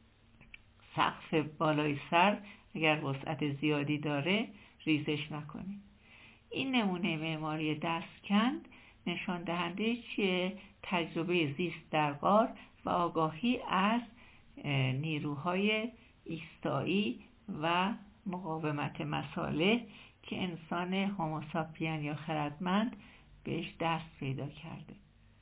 سقف بالای سر اگر وسعت زیادی داره ریزش نکنه. این نمونه معماری دستکند نشان دهنده چیه؟ تجربه زیست در غار و آگاهی از نیروهای ایستایی و مقاومت مصالح که انسان هوموساپین یا خردمند بهش دست پیدا کرده.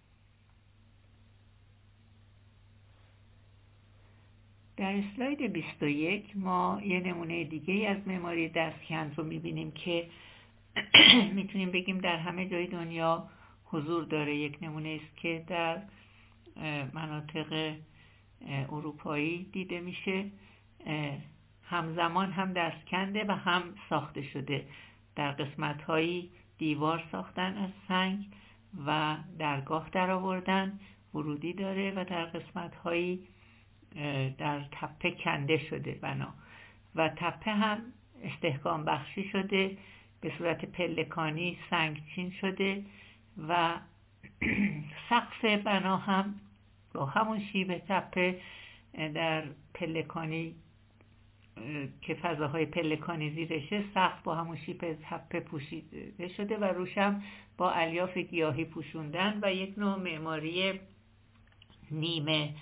در اسلاید بیست و یک ما یه نمونه دیگه از معماری دستکند رو میبینیم که میتونیم بگیم در همه جای دنیا حضور داره. یک نمونه است که در مناطق اروپایی دیده میشه، همزمان هم دستکنده و هم ساخته شده. در قسمت‌هایی دیوار ساختن از سنگ و درگاه در آوردن، ورودی داره و در قسمت‌هایی در تپه کنده شده بنا و تپه هم استحکام بخشی شده، به صورت پلکانی سنگچین شده و سقف بنا هم با همون شیب تپه در پلکانی که فضاهای پلکانی زیرشه، سقف با همون شیب تپه پوشیده شده و روشم با الیاف گیاهی پوشوندن و یک نوع معماری نیمه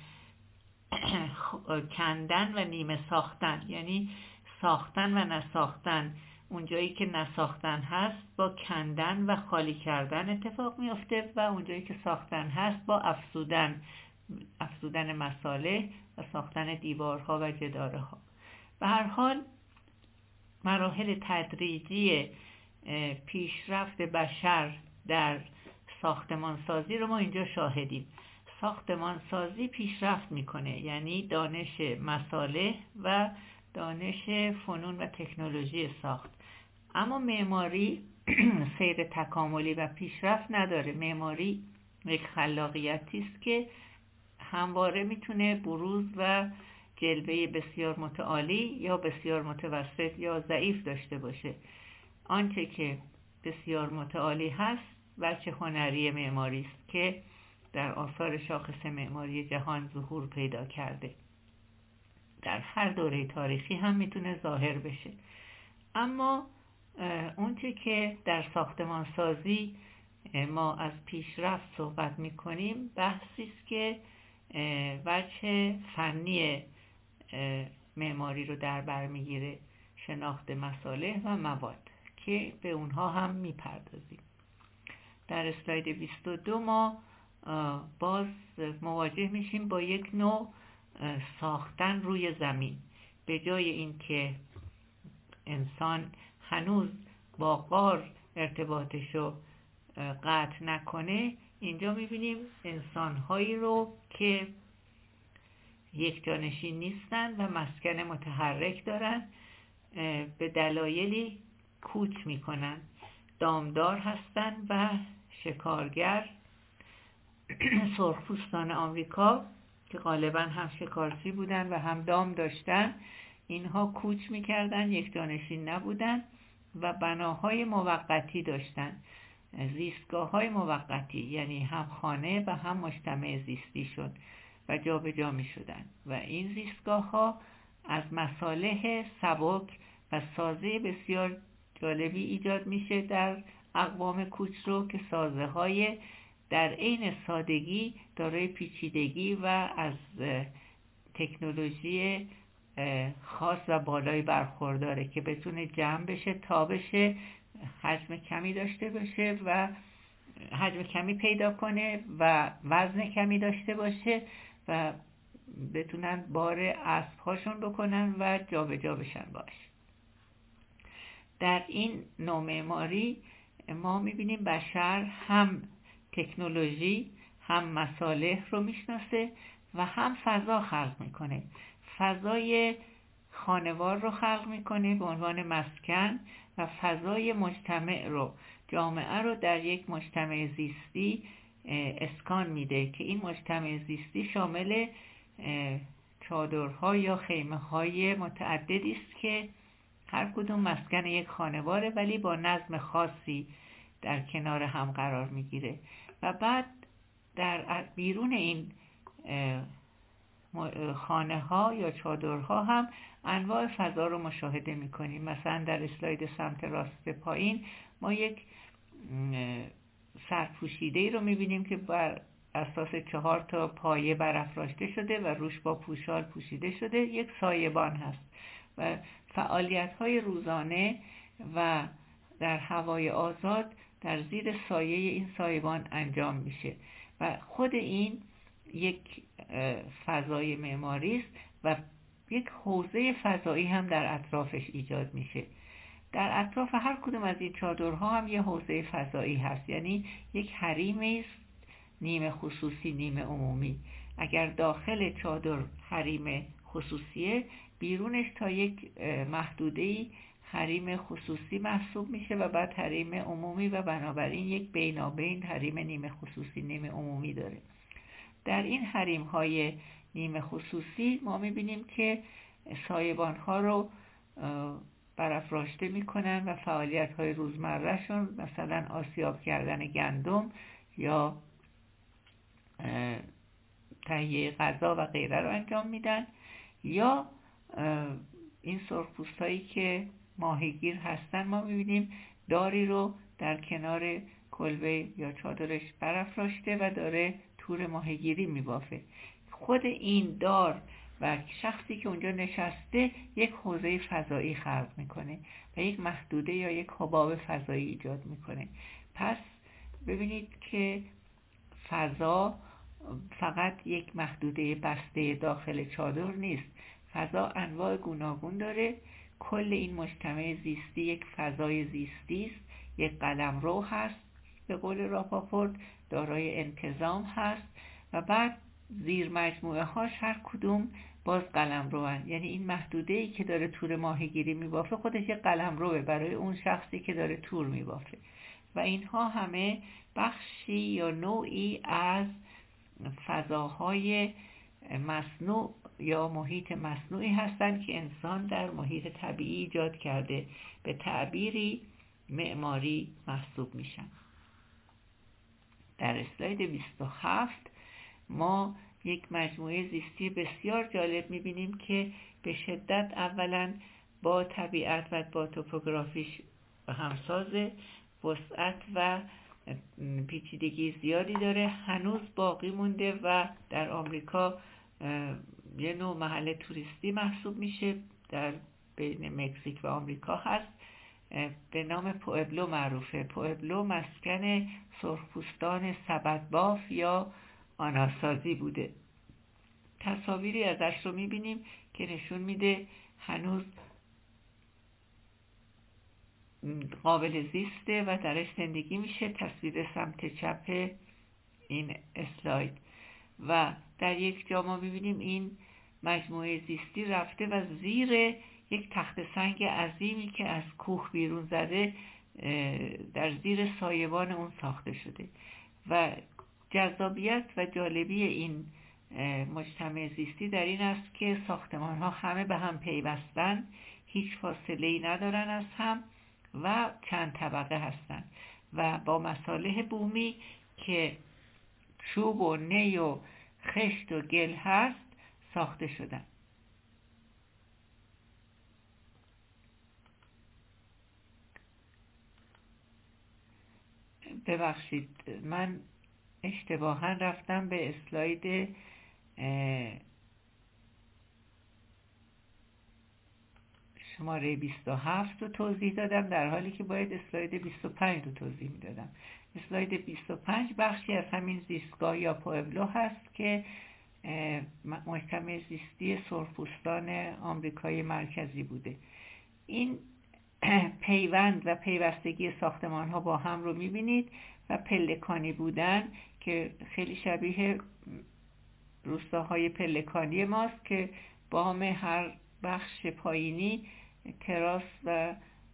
کندن و نیمه ساختن، یعنی ساختن و نساختن. اونجایی که نساختن هست با کندن و خالی کردن اتفاق میفته و اونجایی که ساختن هست با افزودن افزودن مصالح و ساختن دیوارها و جداره ها. به هر حال مراحل تدریجی پیشرفت بشر در ساختمانسازی رو ما اینجا شاهدیم. ساختمانسازی پیشرفت میکنه، یعنی دانش مصالح و دانش فنون و تکنولوژی ساخت. اما معماری سیر تکاملی و پیشرفت نداره. معماری یک خلاقیتی است که همواره میتونه بروز و جلوه بسیار متعالی یا بسیار متوسط یا ضعیف داشته باشه. آنچه که بسیار متعالی هست وجه هنری معماری است که در آثار شاخص معماری جهان ظهور پیدا کرده. در هر دوره تاریخی هم میتونه ظاهر بشه. اما اونچه که در ساختمان سازی ما از پیشرفت صحبت میکنیم بحثی است که وجه فنی معماری رو در بر میگیره، شناخت مصالح و مواد که به اونها هم میپردازیم. در اسلاید بیست و دو ما باز مواجه میشیم با یک نوع ساختن روی زمین. به جای اینکه انسان هنوز با غار ارتباطش رو قطع نکنه، اینجا میبینیم انسانهایی رو که یک جانشین نیستن و مسکن متحرک دارن، به دلایلی کوچ میکنن، دامدار هستن و شکارگر. سرخپوستان آمریکا که غالبا هم شکارچی بودن و هم دام داشتن، اینها کوچ میکردن، یک جانشین نبودن و بناهای موقتی داشتن، زیستگاه های موقتی، یعنی هم خانه و هم مجتمع زیستی شد و جا به جا می شدن و این زیستگاه ها از مصالح سبک و سازه بسیار جالبی ایجاد میشه در اقوام کوچ رو که سازه های در عین سادگی دارای پیچیدگی و از تکنولوژی خاص و بالایی برخورداره که بتونه جمع بشه، تا بشه، حجم کمی داشته باشه و حجم کمی پیدا کنه و وزن کمی داشته باشه و بتونن بار اسب هاشون بکنن و جا به جا بشن باش. در این نوع معماری ما میبینیم بشر هم تکنولوژی هم مصالح رو میشناسه و هم فضا خلق میکنه. فضای خانوار رو خلق میکنه به عنوان مسکن و فضای مجتمع رو، جامعه رو در یک مجتمع زیستی اسکان میده که این مجتمع زیستی شامل چادرها یا خیمه های متعددی است که هر کدوم مسکن یک خانواره ولی با نظم خاصی در کنار هم قرار میگیره و بعد در بیرون این خانه ها یا چادرها هم انواع فضا رو مشاهده میکنیم. مثلا در اسلاید سمت راست پایین ما یک سرپوشیده رو میبینیم که بر اساس چهار تا پایه برافراشته شده و روش با پوشال پوشیده شده، یک سایبان هست و فعالیت های روزانه و در هوای آزاد در زیر سایه این سایبان انجام میشه و خود این یک فضای معماری است و یک حوزه فضایی هم در اطرافش ایجاد میشه. در اطراف هر کدوم از این چادرها هم یه حوزه فضایی هست، یعنی یک حریمی است، نیمه خصوصی نیمه عمومی. اگر داخل چادر حریم خصوصیه، بیرونش تا یک محدوده‌ای حریم خصوصی محسوب میشه و بعد حریم عمومی و بنابراین یک بینابین حریم نیمه خصوصی نیمه عمومی داره. در این حریم های نیمه خصوصی ما میبینیم که سایبان ها رو برافراشته میکنن و فعالیت های روزمره شون، مثلا آسیاب کردن گندم یا تهیه غذا و غیره رو انجام میدن، یا این سرخپوستایی که ماهیگیر هستن ما میبینیم داری رو در کنار کلبه یا چادرش برافراشته و داره تور ماهیگیری میبافه. خود این دار و شخصی که اونجا نشسته یک حوزه فضایی خلق میکنه و یک محدوده یا یک حباب فضایی ایجاد میکنه. پس ببینید که فضا فقط یک محدوده بسته داخل چادر نیست، فضا انواع گوناگون داره. کل این مجتمع زیستی یک فضای زیستی است، یک قلمرو هست به قول راپاپورت، دارای انتظام هست و بعد زیر مجموعه هاش هر کدوم باز قلمرو هست. یعنی این محدوده‌ای که داره تور ماهیگیری میبافه خودش یک قلمروه برای اون شخصی که داره تور میبافه و اینها همه بخشی یا نوعی از فضاهای مصنوع یا محیط مصنوعی هستند که انسان در محیط طبیعی ایجاد کرده، به تعبیری معماری محسوب میشن. در اسلاید بیست و هفت ما یک مجموعه زیستی بسیار جالب میبینیم که به شدت اولا با طبیعت و با توپوگرافیش همسازه، وسعت و پیچیدگی زیادی داره، هنوز باقی مونده و در آمریکا یه نوع محل توریستی محسوب میشه، در بین مکزیک و آمریکا هست، به نام پوئبلو معروفه. پوئبلو مسکن سرخپوستان سبدباف یا آناسازی بوده. تصاویری ازش رو میبینیم که نشون میده هنوز قابل زیسته و درش زندگی میشه. تصویر سمت چپ این اسلاید و در یک جا ما میبینیم این مجموعه زیستی رفته و زیر یک تخت سنگ عظیمی که از کوه بیرون زده در زیر سایبان اون ساخته شده و جذابیت و جالبی این مجتمع زیستی در این است که ساختمان ها همه به هم پیوستن، هیچ فاصله‌ای ندارن از هم و چند طبقه هستن و با مصالح بومی که چوب و نی و خشت و گل هست ساخته شدن. ببخشید من اشتباها رفتم به اسلاید شماره بیست و هفت رو توضیح دادم در حالی که باید اسلاید بیست و پنج رو توضیح میدادم. اسلاید بیست و پنج بخشی از همین زیستگاه یا پوئبلو هست که مجتمع زیستی سرخپوستان آمریکای مرکزی بوده. این پیوند و پیوستگی ساختمان ها با هم رو میبینید و پلکانی بودن که خیلی شبیه روستاهای پلکانی ماست که بام هر بخش پایینی تراس و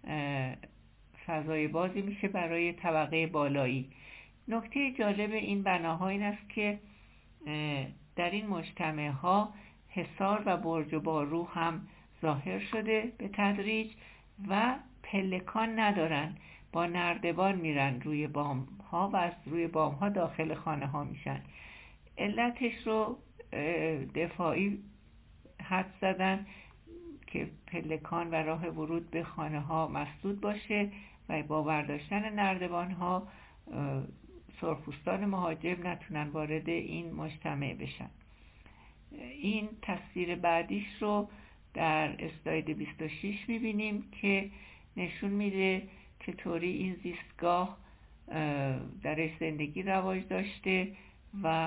فضای بازی میشه برای طبقه بالایی. نکته جالب این بناها این است که در این مجتمع ها حصار و برج و بارو هم ظاهر شده به تدریج و پلکان ندارن، با نردبان میرن روی بام ها و از روی بام ها داخل خانه ها میشن. علتش رو دفاعی حد زدن که پلکان و راه ورود به خانه ها مسدود باشه و با برداشتن نردبان ها سرخپوستان مهاجم نتونن وارد این مجتمع بشن. این تصویر بعدیش رو در اسلاید بیست و شش میبینیم که نشون میده چطوری این زیستگاه درش زندگی رواج داشته و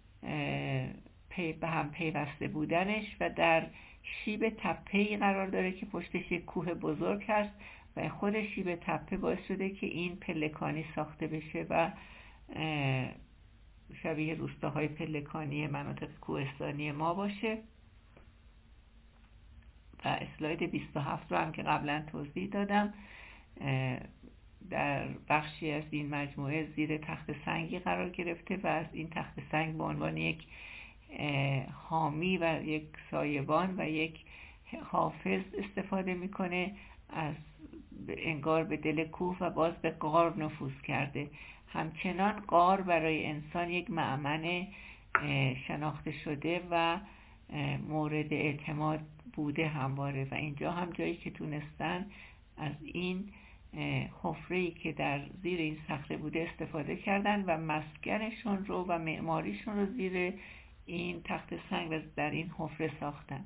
به هم پیوسته بودنش و در شیب تپه‌ای قرار داره که پشتش یک کوه بزرگ هست و خود شیب تپه باعث شده که این پلکانی ساخته بشه و شبیه روستاهای پلکانی مناطق کوهستانی ما باشه. و اسلاید بیست و هفت رو هم که قبلا توضیح دادم در بخشی از این مجموعه زیر تخت سنگی قرار گرفته و از این تخت سنگ به عنوان یک حامی و یک سایبان و یک حافظ استفاده میکنه، از انگار به دل کوه و باز به غار نفوذ کرده. همچنان غار برای انسان یک مأمن شناخته شده و مورد اعتماد بوده همواره و اینجا هم جایی که تونستن از این حفره‌ای که در زیر این صخره بوده استفاده کردن و مسکنشون رو و معماریشون رو زیر این تخت سنگ و در این حفره ساختن.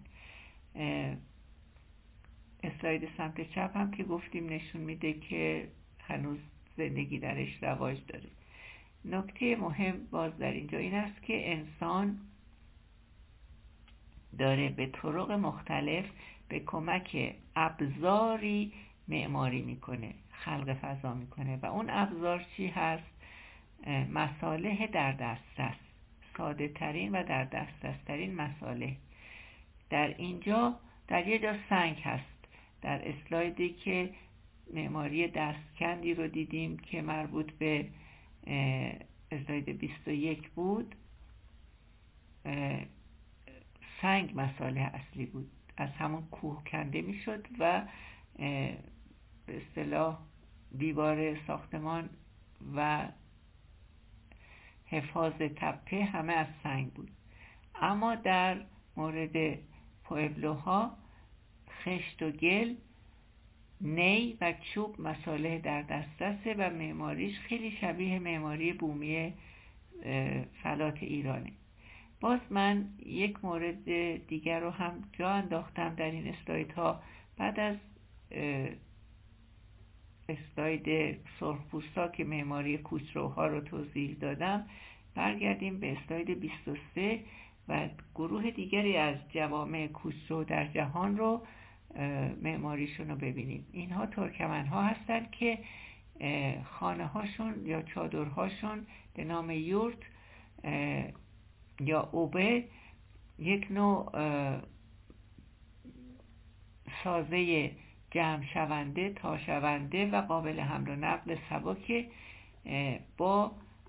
اسلاید سمت چپ هم که گفتیم نشون میده که هنوز زندگی درش رواج داره. نکته مهم باز در اینجا این است که انسان داره به طرق مختلف به کمک ابزاری معماری میکنه، خلق فضا میکنه و اون ابزار چی هست؟ مصالح در دسترس، ساده ترین و در دسترس ترین مصالح. در اینجا در یه جا سنگ هست. در اسلایدی که معماری دستکندی رو دیدیم که مربوط به اسلاید بیست و یک بود، سنگ مصالح اصلی بود، از همون کوه کنده میشد و به اصطلاح دیوار ساختمان و حفاظ تپه همه از سنگ بود. اما در مورد پوئبلوها خشت و گل، نی و چوب مصالح در دسترسه و معماریش خیلی شبیه معماری بومی فلات ایرانه. باز من یک مورد دیگر رو هم جا انداختم در این اسلایدها. بعد از اسلاید سرخپوستا که معماری کوچروها رو توضیح دادم، برگردیم به اسلاید بیست و سه و گروه دیگری از جوامع کوچرو در جهان رو معماریشون رو ببینیم. اینها ترکمن ها هستن که خانه هاشون یا چادرهاشون به نام یورت یا اوبه یک نوع سازه جمع شونده، تا شونده و قابل حمل و نقل سبک با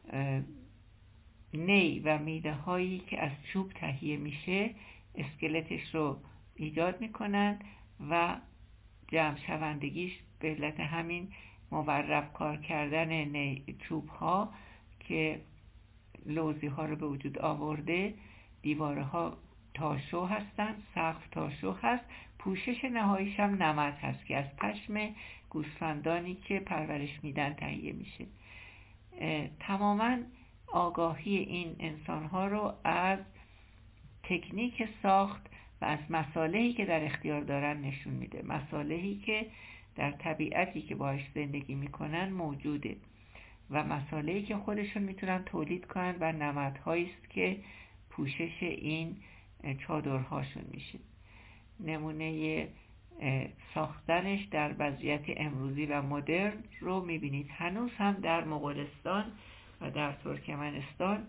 نی و میله هایی که از چوب تهیه میشه اسکلتش رو ایجاد میکنن و جمع شوندگیش به علت همین مورب کار کردن چوب ها که لوزی ها رو به وجود آورده. دیواره ها تاشو هستن، سقف تاشو هست، پوشش نهاییش هم نمد هست که از پشم گوسفندانی که پرورش میدن تهیه میشه. تماما آگاهی این انسان ها رو از تکنیک ساخت و از مصالحی که در اختیار دارن نشون میده، مصالحی که در طبیعتی که باهاش زندگی میکنن موجوده و مصالحی که خودشون میتونن تولید کنن و نمدهایی است که پوشش این چادرهاشون میشه. نمونه ساختنش در وضعیت امروزی و مدرن رو میبینید. هنوز هم در مغولستان و در ترکمنستان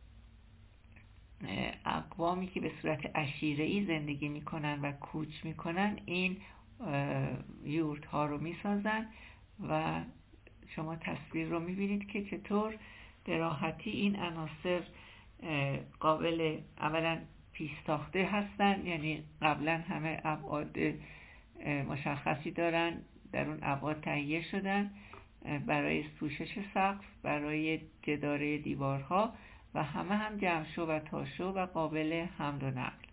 اقوامی که به صورت عشیره‌ای زندگی میکنن و کوچ میکنن این یورت ها رو میسازن و شما تصویر رو میبینید که چطور به راحتی این عناصر قابل اولا پیش ساخته هستن، یعنی قبلا همه ابعاد مشخصی دارن، در اون ابعاد تهیه شدن برای پوشش سقف، برای جداره دیوارها و همه هم جمشو و تاشو و قابل حمل و نقل.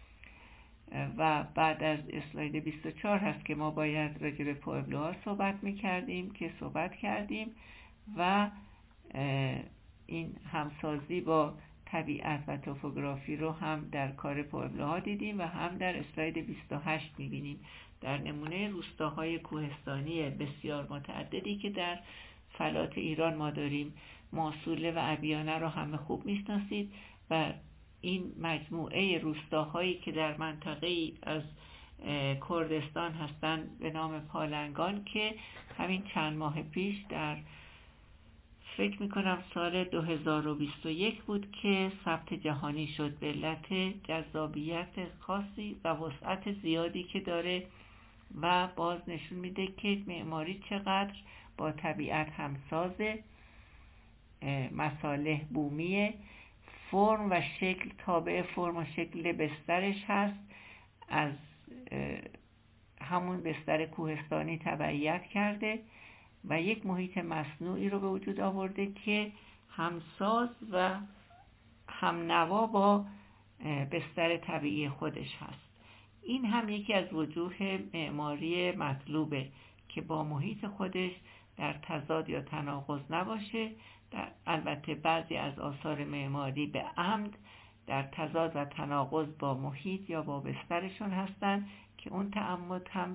و بعد از اسلاید بیست و چهار هست که ما باید راجع به پوئبلوها صحبت میکردیم که صحبت کردیم و این همسازی با طبیعت و توپوگرافی رو هم در کار پوئبلوها دیدیم و هم در اسلاید بیست و هشت میبینیم در نمونه روستاهای کوهستانی بسیار متعددی که در فلات ایران ما داریم. ماسوله و ابیانه رو همه خوب میشناسید و این مجموعه روستاهایی که در منطقه از کردستان هستند به نام پالنگان که همین چند ماه پیش در فکر میکنم سال دو هزار و بیست و یک بود که ثبت جهانی شد به علت جذابیت خاصی و وسعت زیادی که داره و باز نشون میده که معماری چقدر با طبیعت همسازه، مصالح بومیه، فرم و شکل تابع فرم و شکل بسترش هست، از همون بستر کوهستانی تبعیت کرده و یک محیط مصنوعی رو به وجود آورده که همساز و همنوا با بستر طبیعی خودش هست. این هم یکی از وجوه معماری مطلوبه که با محیط خودش در تضاد یا تناقض نباشه. در البته بعضی از آثار معماری به عمد در تضاد و تناقض با محیط یا با بسترشون هستن که اون تعمد هم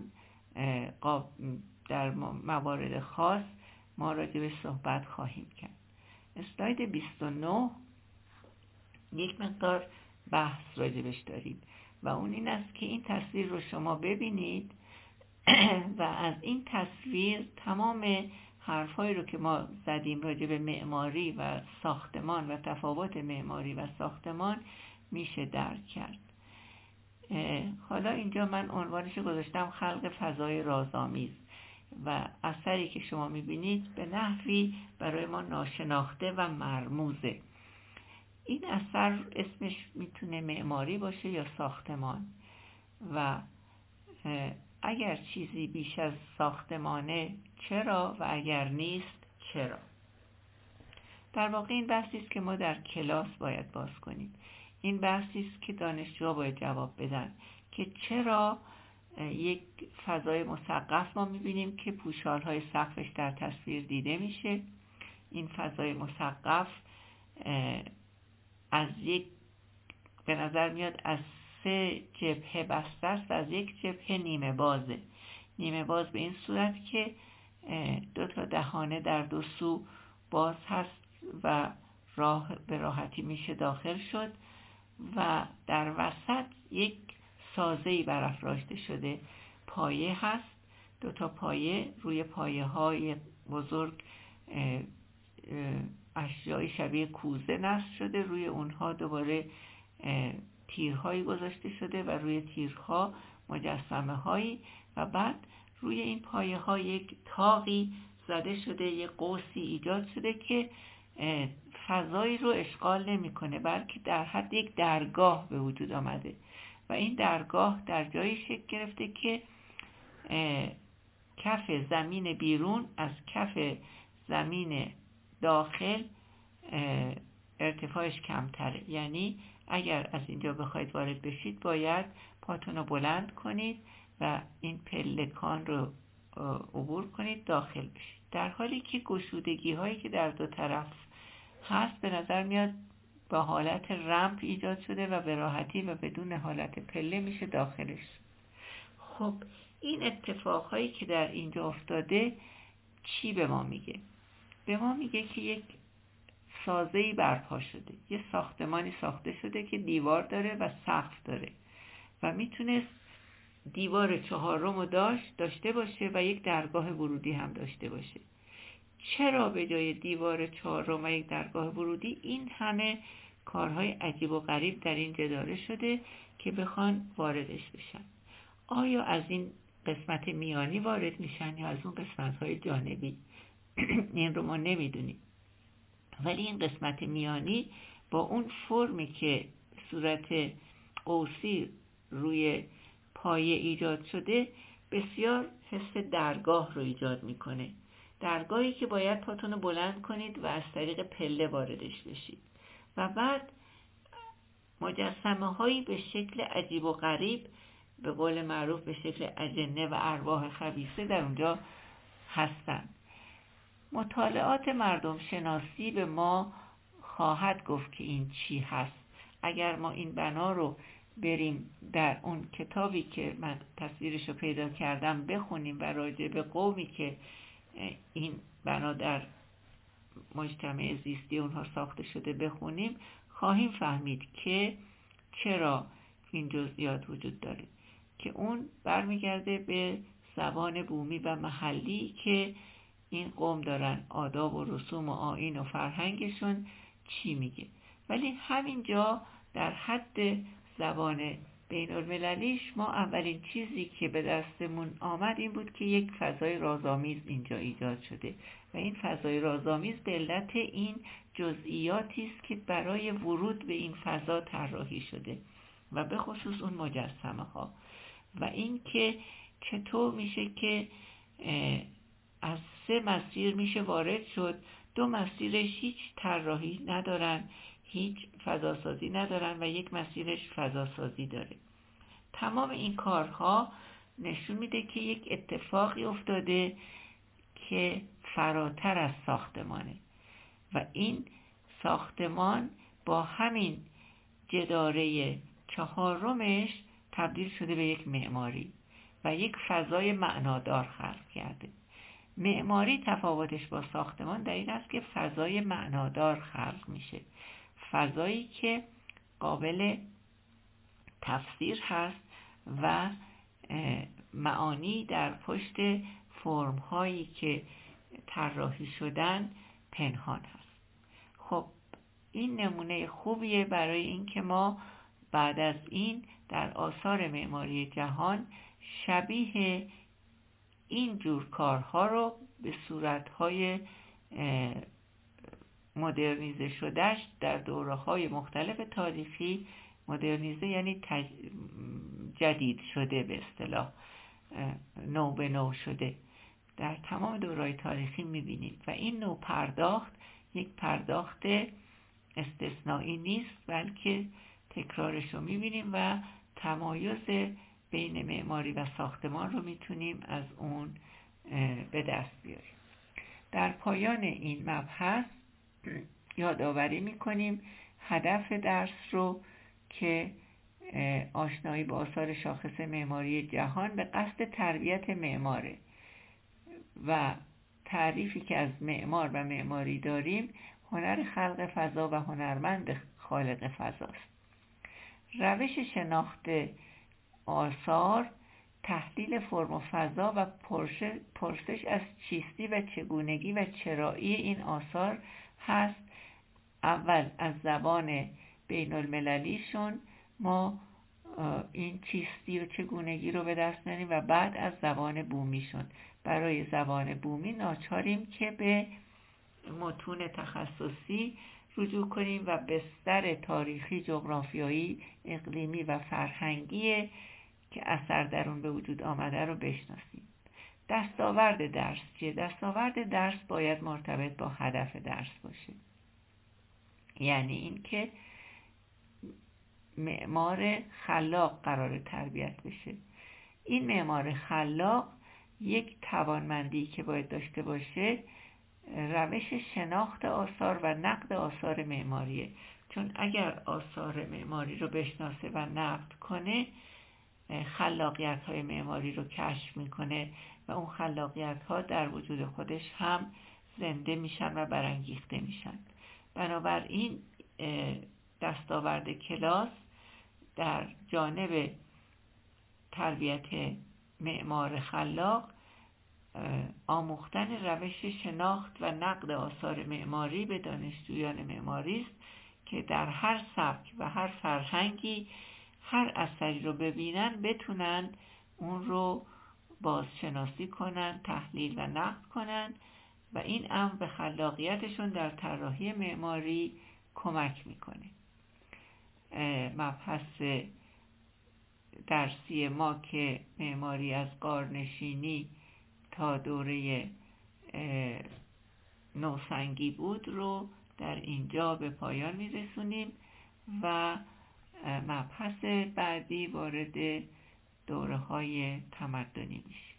در موارد خاص ما راجع به صحبت خواهیم کرد. اسلاید بیست و نه یک مقدار بحث راجبش داریم و اون این است که این تصویر رو شما ببینید و از این تصویر تمام حرفایی رو که ما زدیم راجع به معماری و ساختمان و تفاوت معماری و ساختمان میشه درک کرد. حالا اینجا من عنوانش گذاشتم خلق فضای رازآمیز و اثری که شما میبینید به نحوی برای ما ناشناخته و مرموزه. این اثر اسمش میتونه معماری باشه یا ساختمان و اگر چیزی بیش از ساختمانه چرا و اگر نیست چرا. در واقع این بحثی است که ما در کلاس باید باز کنیم. این بحثی است که دانشجوها باید جواب بدن که چرا یک فضای مسقف ما میبینیم که پوشالهای سقفش در تصویر دیده میشه. این فضای مسقف از یک به نظر میاد از سه جبهه بسته است، از یک جبهه نیمه بازه. نیمه باز به این صورت که دو تا دهانه در دو سو باز هست و راه به راحتی میشه داخل شد و در وسط یک سازه‌ای برافراشته شده پایه هست، دو تا پایه، روی پایه های بزرگ اشیای شبیه کوزه نصب شده، روی اونها دوباره تیرهایی گذاشته شده و روی تیرها مجسمه هایی و بعد روی این پایه ها یک تاقی زده شده، یک قوسی ایجاد شده که فضایی رو اشغال نمیکنه، بلکه در حد یک درگاه به وجود آمده و این درگاه در جایی شکل گرفته که کف زمین بیرون از کف زمین داخل ارتفاعش کمتره. یعنی اگر از اینجا بخواید وارد بشید باید پاتون رو بلند کنید و این پلکان رو عبور کنید داخل بشید، در حالی که گشودگی هایی که در دو طرف هست به نظر میاد با حالت رمپ ایجاد شده و به راحتی و بدون حالت پله میشه داخلش. خب این اتفاقهایی که در اینجا افتاده چی به ما میگه؟ به ما میگه که یک سازه‌ای برپا شده، یه ساختمانی ساخته شده که دیوار داره و سقف داره و میتونست دیوار چهارم رو داشت داشته باشه و یک درگاه ورودی هم داشته باشه. چرا به جای دیوار چهارم و یک درگاه ورودی این همه کارهای عجیب و غریب در این جداره شده که بخوان واردش بشن؟ آیا از این قسمت میانی وارد میشن یا از اون قسمت‌های جانبی؟ این رو ما نمیدونیم، ولی این قسمت میانی با اون فرمی که صورت قوسی روی پایه ایجاد شده بسیار حس درگاه رو ایجاد میکنه، درگاهی که باید پاتون رو بلند کنید و از طریق پله واردش بشید و بعد مجسمه هایی به شکل عجیب و غریب، به قول معروف به شکل اجنه و ارواح خبیثه در اونجا هستند. مطالعات مردم شناسی به ما خواهد گفت که این چی هست. اگر ما این بنا رو بریم در اون کتابی که من تصویرش رو پیدا کردم بخونیم و راجع به قومی که این بنا در مجتمع زیستی اونها ساخته شده بخونیم، خواهیم فهمید که چرا این جزئیات وجود داره، که اون برمیگرده به زبان بومی و محلی که این قوم دارن آداب و رسوم و آیین و فرهنگشون چی میگه. ولی همینجا در حد زبان بین المللیش ما اولین چیزی که به دستمون آمد این بود که یک فضای رازآمیز اینجا ایجاد شده و این فضای رازآمیز به علت این جزئیاتی است که برای ورود به این فضا طراحی شده و به خصوص اون مجسمه ها و این که چطور میشه که از سه مسیر میشه وارد شد، دو مسیرش هیچ طراحی ندارن، هیچ فضاسازی ندارن و یک مسیرش فضاسازی داره. تمام این کارها نشون میده که یک اتفاقی افتاده که فراتر از ساختمانه و این ساختمان با همین جداره چهارمش تبدیل شده به یک معماری و یک فضای معنادار خلق کرده. معماری تفاوتش با ساختمان در این است که فضای معنادار خلق میشه، فضایی که قابل تفسیر هست و معانی در پشت فرم هایی که طراحی شدن پنهان هست. خب این نمونه خوبیه برای اینکه ما بعد از این در آثار معماری جهان شبیه این جور کارها رو به صورتهای مدرنیزه شدهش در دوره‌های مختلف تاریخی، مدرنیزه یعنی تج... جدید شده، به اصطلاح نو به نو شده، در تمام دوره‌های تاریخی می‌بینید و این نوع پرداخت یک پرداخت استثنایی نیست بلکه تکرارش رو می‌بینیم و تمایز بین معماری و ساختمان رو میتونیم از اون به دست بیاریم. در پایان این مبحث یادآوری میکنیم هدف درس رو که آشنایی با آثار شاخص معماری جهان به قصد تربیت معماره و تعریفی که از معمار و معماری داریم هنر خلق فضا و هنرمند خالق فضاست. روش شناخت آثار تحلیل فرم و فضا و پرسش از چیستی و چگونگی و چرایی این آثار هست. اول از زبان بین المللیشون ما این چیستی و چگونگی رو به دست میاریم و بعد از زبان بومیشون. برای زبان بومی ناچاریم که به متون تخصصی رجوع کنیم و بستر تاریخی، جغرافیایی، اقلیمی و فرهنگی که اثر در اون به وجود آمده رو بشناسیم. دستاورد درس چیه؟ دستاورد درس باید مرتبط با هدف درس باشه. یعنی این که معمار خلاق قرار تربیت بشه. این معمار خلاق یک توانمندی که باید داشته باشه روش شناخت آثار و نقد آثار معماریه. چون اگر آثار معماری رو بشناسه و نقد کنه، خلاقیت های معماری رو کشف میکنه و اون خلاقیت ها در وجود خودش هم زنده میشن و برانگیخته میشن. بنابراین دستاورد کلاس در جانب تربیت معمار خلاق آموختن روش شناخت و نقد آثار معماری به دانشجویان معماری است که در هر سبک و هر فرهنگی هر اثری رو ببینن بتونن اون رو بازشناسی کنن، تحلیل و نقد کنن و این امر به خلاقیتشون در طراحی معماری کمک میکنه. مبحث درسی ما که معماری از غارنشینی تا دوره نوسنگی بود رو در اینجا به پایان میرسونیم و مبحث بعدی وارد دوره های تمدنی میشه.